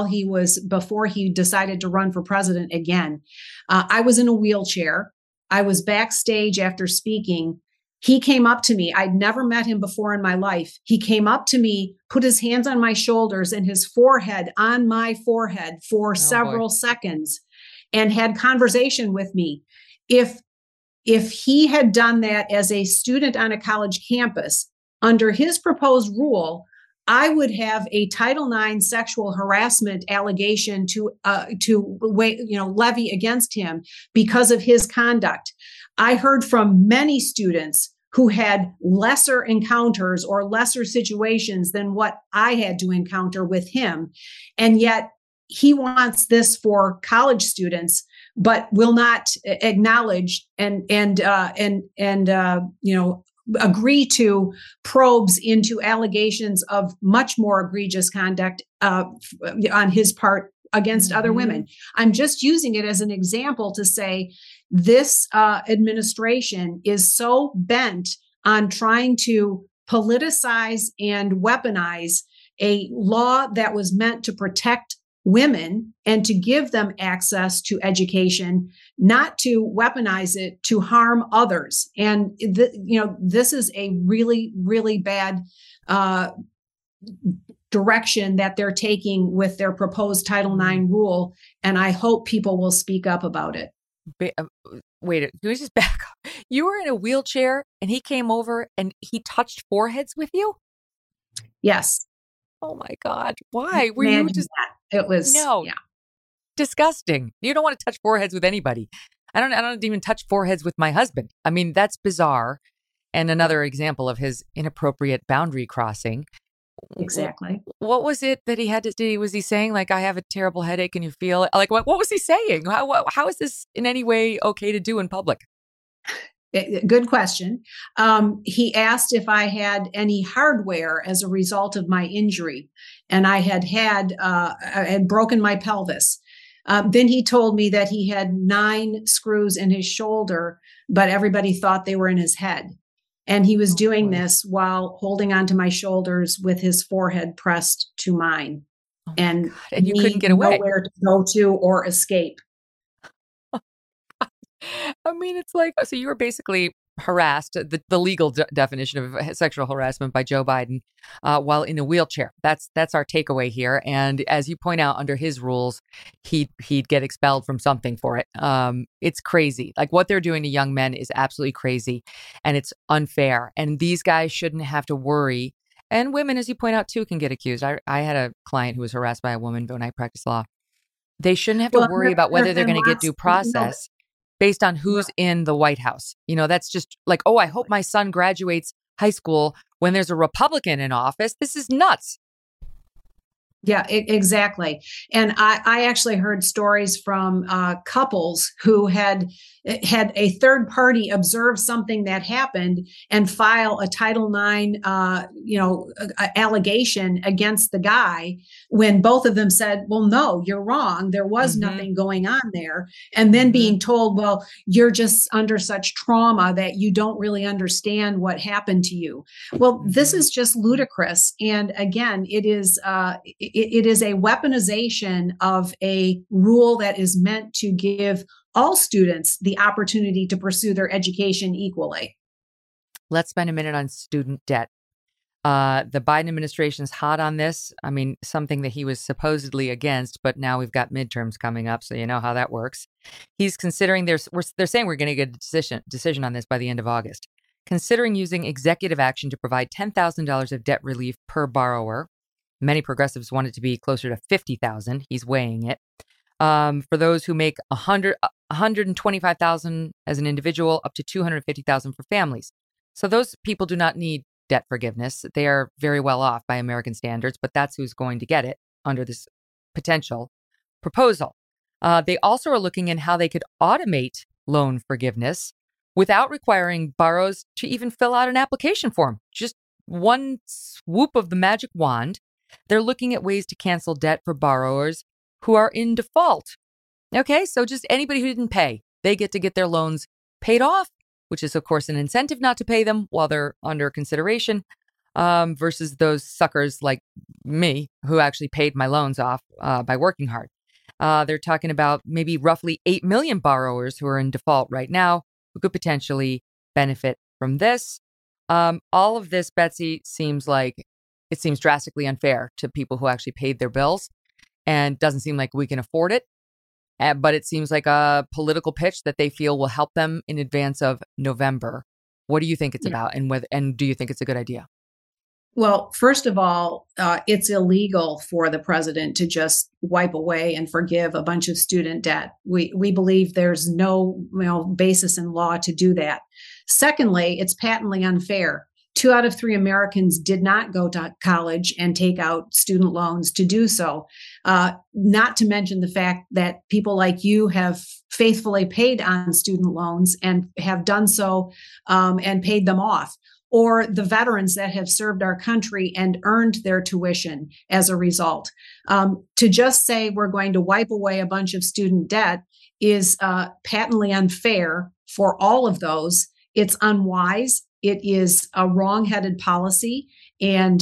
before he decided to run for president again. I was in a wheelchair. I was backstage after speaking. He came up to me. I'd never met him before in my life. He came up to me, put his hands on my shoulders and his forehead on my forehead for several seconds and had conversation with me. If he had done that as a student on a college campus, under his proposed rule, I would have a Title IX sexual harassment allegation to levy against him because of his conduct. I heard from many students who had lesser encounters or lesser situations than what I had to encounter with him. And yet he wants this for college students, but will not acknowledge and agree to probes into allegations of much more egregious conduct on his part against other women. I'm just using it as an example to say this administration is so bent on trying to politicize and weaponize a law that was meant to protect women and to give them access to education, not to weaponize it to harm others. And this is a really, really bad direction that they're taking with their proposed Title IX rule. And I hope people will speak up about it. Wait, can we just back up? You were in a wheelchair and he came over and he touched foreheads with you? Yes. Oh my God. Why? Were you just... It was disgusting. You don't want to touch foreheads with anybody. I don't even touch foreheads with my husband. I mean, that's bizarre. And another example of his inappropriate boundary crossing. Exactly. What was it that he had to do? Was he saying like, I have a terrible headache and you feel it? Like, what was he saying? How is this in any way okay to do in public? Good question. He asked if I had any hardware as a result of my injury, and I had broken my pelvis. Then he told me that he had 9 screws in his shoulder, but everybody thought they were in his head. And he was doing this while holding onto my shoulders with his forehead pressed to mine. And you couldn't get away. Nowhere to go to or escape. I mean, it's like, so you were basically harassed, the legal definition of sexual harassment by Joe Biden while in a wheelchair. That's our takeaway here. And as you point out, under his rules, he'd get expelled from something for it. It's crazy. Like what they're doing to young men is absolutely crazy and it's unfair. And these guys shouldn't have to worry. And women, as you point out, too, can get accused. I had a client who was harassed by a woman when I practiced law. They shouldn't have to worry about whether they're going to get due process based on who's in the White House. That's just like, oh, I hope my son graduates high school when there's a Republican in office. This is nuts. Yeah, exactly. And I actually heard stories from couples who had a third party observe something that happened and file a Title IX, allegation against the guy when both of them said, well, no, you're wrong. There was nothing going on there. And then being told, well, you're just under such trauma that you don't really understand what happened to you. Well, this is just ludicrous. And again, it is a weaponization of a rule that is meant to give all students the opportunity to pursue their education equally. Let's spend a minute on student debt. The Biden administration is hot on this. I mean, something that he was supposedly against, but now we've got midterms coming up, so you know how that works. He's considering, they're saying we're going to get a decision on this by the end of August, considering using executive action to provide $10,000 of debt relief per borrower. Many progressives want it to be closer to $50,000. He's weighing it. For those who make $125,000 as an individual, up to $250,000 for families. So those people do not need debt forgiveness. They are very well off by American standards, but that's who's going to get it under this potential proposal. They also are looking in how they could automate loan forgiveness without requiring borrowers to even fill out an application form. Just one swoop of the magic wand. They're looking at ways to cancel debt for borrowers who are in default. Okay, so just anybody who didn't pay, they get to get their loans paid off, which is, of course, an incentive not to pay them while they're under consideration, versus those suckers like me who actually paid my loans off by working hard. They're talking about maybe roughly 8 million borrowers who are in default right now who could potentially benefit from this. All of this, Betsy, seems drastically unfair to people who actually paid their bills, and doesn't seem like we can afford it. But it seems like a political pitch that they feel will help them in advance of November. What do you think it's about, and do you think it's a good idea? Well, first of all, it's illegal for the president to just wipe away and forgive a bunch of student debt. We believe there's no basis in law to do that. Secondly, it's patently unfair. 2 out of 3 Americans did not go to college and take out student loans to do so. Not to mention the fact that people like you have faithfully paid on student loans and have done so and paid them off. Or the veterans that have served our country and earned their tuition as a result. To just say we're going to wipe away a bunch of student debt is patently unfair for all of those. It's unwise. It is a wrong-headed policy, and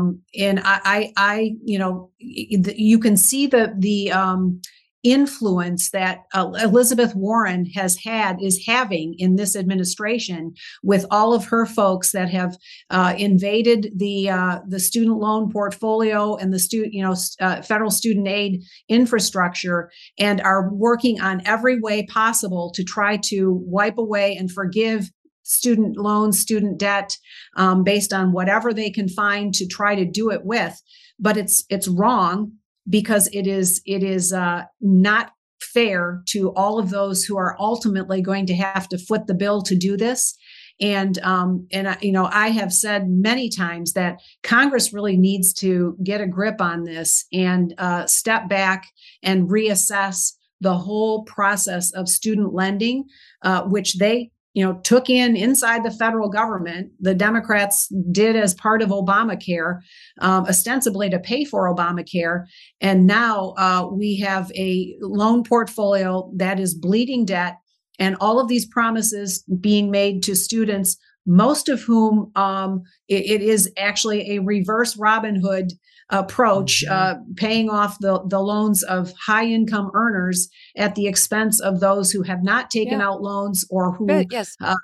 you can see the influence that Elizabeth Warren is having in this administration with all of her folks that have invaded the student loan portfolio and the federal student aid infrastructure, and are working on every way possible to try to wipe away and forgive student loans, student debt, based on whatever they can find to try to do it with. But it's wrong, because it is not fair to all of those who are ultimately going to have to foot the bill to do this. And I have said many times that Congress really needs to get a grip on this and step back and reassess the whole process of student lending, which they took inside the federal government. The Democrats did as part of Obamacare, ostensibly to pay for Obamacare. And now we have a loan portfolio that is bleeding debt, and all of these promises being made to students, most of whom it is actually a reverse Robin Hood approach, paying off the loans of high income earners at the expense of those who have not taken out loans or who that's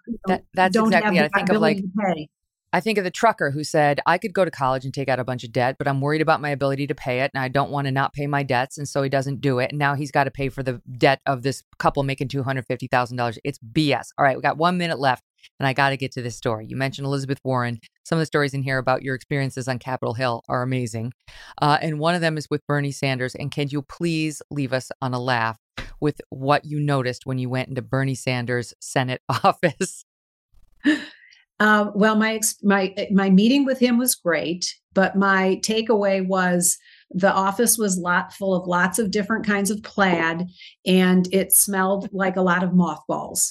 don't exactly have it. the ability to pay. I think of the trucker who said, I could go to college and take out a bunch of debt, but I'm worried about my ability to pay it, and I don't want to not pay my debts, and so he doesn't do it. And now he's got to pay for the debt of this couple making $250,000. It's BS. All right, we got 1 minute left, and I got to get to this story. You mentioned Elizabeth Warren. Some of the stories in here about your experiences on Capitol Hill are amazing. And one of them is with Bernie Sanders. And can you please leave us on a laugh with what you noticed when you went into Bernie Sanders' Senate office? Well, my meeting with him was great, but my takeaway was The office was full of lots of different kinds of plaid, and it smelled like a lot of mothballs.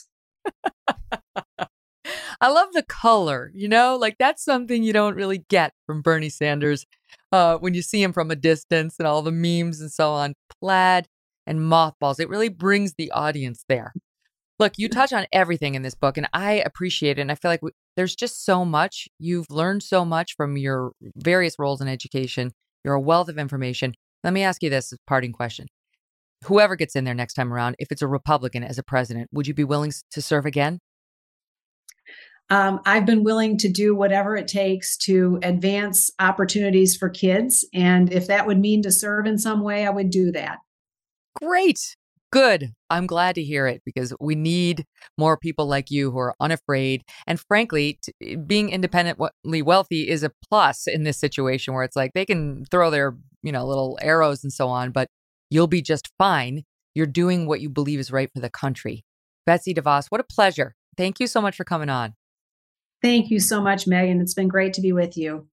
I love the color, like that's something you don't really get from Bernie Sanders when you see him from a distance and all the memes and so on. Plaid and mothballs. It really brings the audience there. Look, you touch on everything in this book, and I appreciate it. And I feel like there's just so much. You've learned so much from your various roles in education. You're a wealth of information. Let me ask you this parting question. Whoever gets in there next time around, if it's a Republican as a president, would you be willing to serve again? I've been willing to do whatever it takes to advance opportunities for kids. And if that would mean to serve in some way, I would do that. Great. Good. I'm glad to hear it because we need more people like you who are unafraid. And frankly, being independently wealthy is a plus in this situation where it's like they can throw their, little arrows and so on, but you'll be just fine. You're doing what you believe is right for the country. Betsy DeVos, what a pleasure. Thank you so much for coming on. Thank you so much, Megan. It's been great to be with you.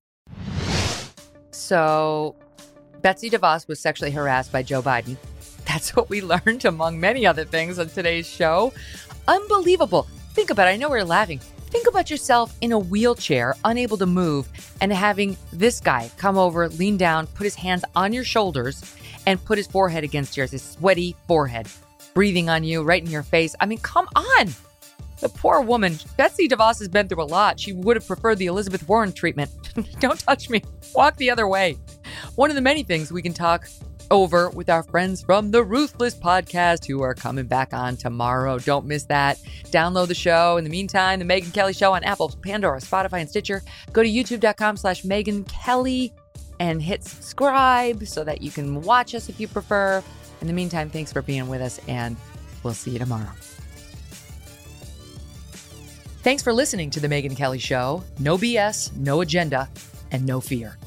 So, Betsy DeVos was sexually harassed by Joe Biden. That's what we learned, among many other things, on today's show. Unbelievable. Think about it. I know we're laughing. Think about yourself in a wheelchair, unable to move, and having this guy come over, lean down, put his hands on your shoulders, and put his forehead against yours, his sweaty forehead, breathing on you, right in your face. I mean, come on. The poor woman. Betsy DeVos has been through a lot. She would have preferred the Elizabeth Warren treatment. Don't touch me. Walk the other way. One of the many things we can talk over with our friends from the Ruthless Podcast who are coming back on tomorrow. Don't miss that. Download the show. In the meantime, The Megyn Kelly Show on Apple, Pandora, Spotify, and Stitcher. Go to youtube.com/Megyn Kelly and hit subscribe so that you can watch us if you prefer. In the meantime, thanks for being with us, and we'll see you tomorrow. Thanks for listening to The Megyn Kelly Show. No BS, no agenda, and no fear.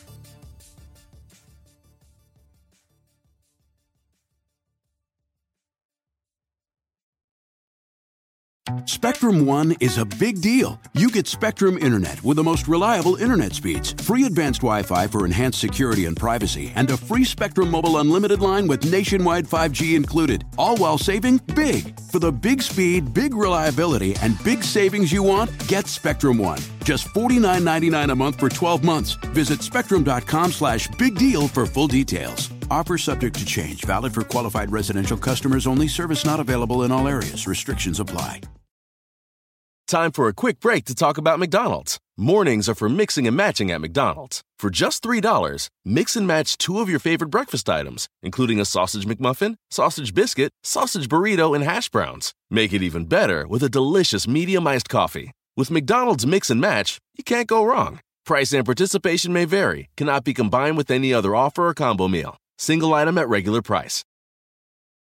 Spectrum One is a big deal. You get Spectrum Internet with the most reliable internet speeds, free advanced Wi-Fi for enhanced security and privacy, and a free Spectrum Mobile Unlimited line with nationwide 5G included, all while saving big. For the big speed, big reliability, and big savings you want, get Spectrum One. Just $49.99 a month for 12 months. Visit spectrum.com/big deal for full details. Offer subject to change. Valid for qualified residential customers only. Service not available in all areas. Restrictions apply. Time for a quick break to talk about McDonald's. Mornings are for mixing and matching at McDonald's. For just $3, mix and match 2 of your favorite breakfast items, including a sausage McMuffin, sausage biscuit, sausage burrito, and hash browns. Make it even better with a delicious medium iced coffee. With McDonald's Mix and Match, you can't go wrong. Price and participation may vary. Cannot be combined with any other offer or combo meal. Single item at regular price.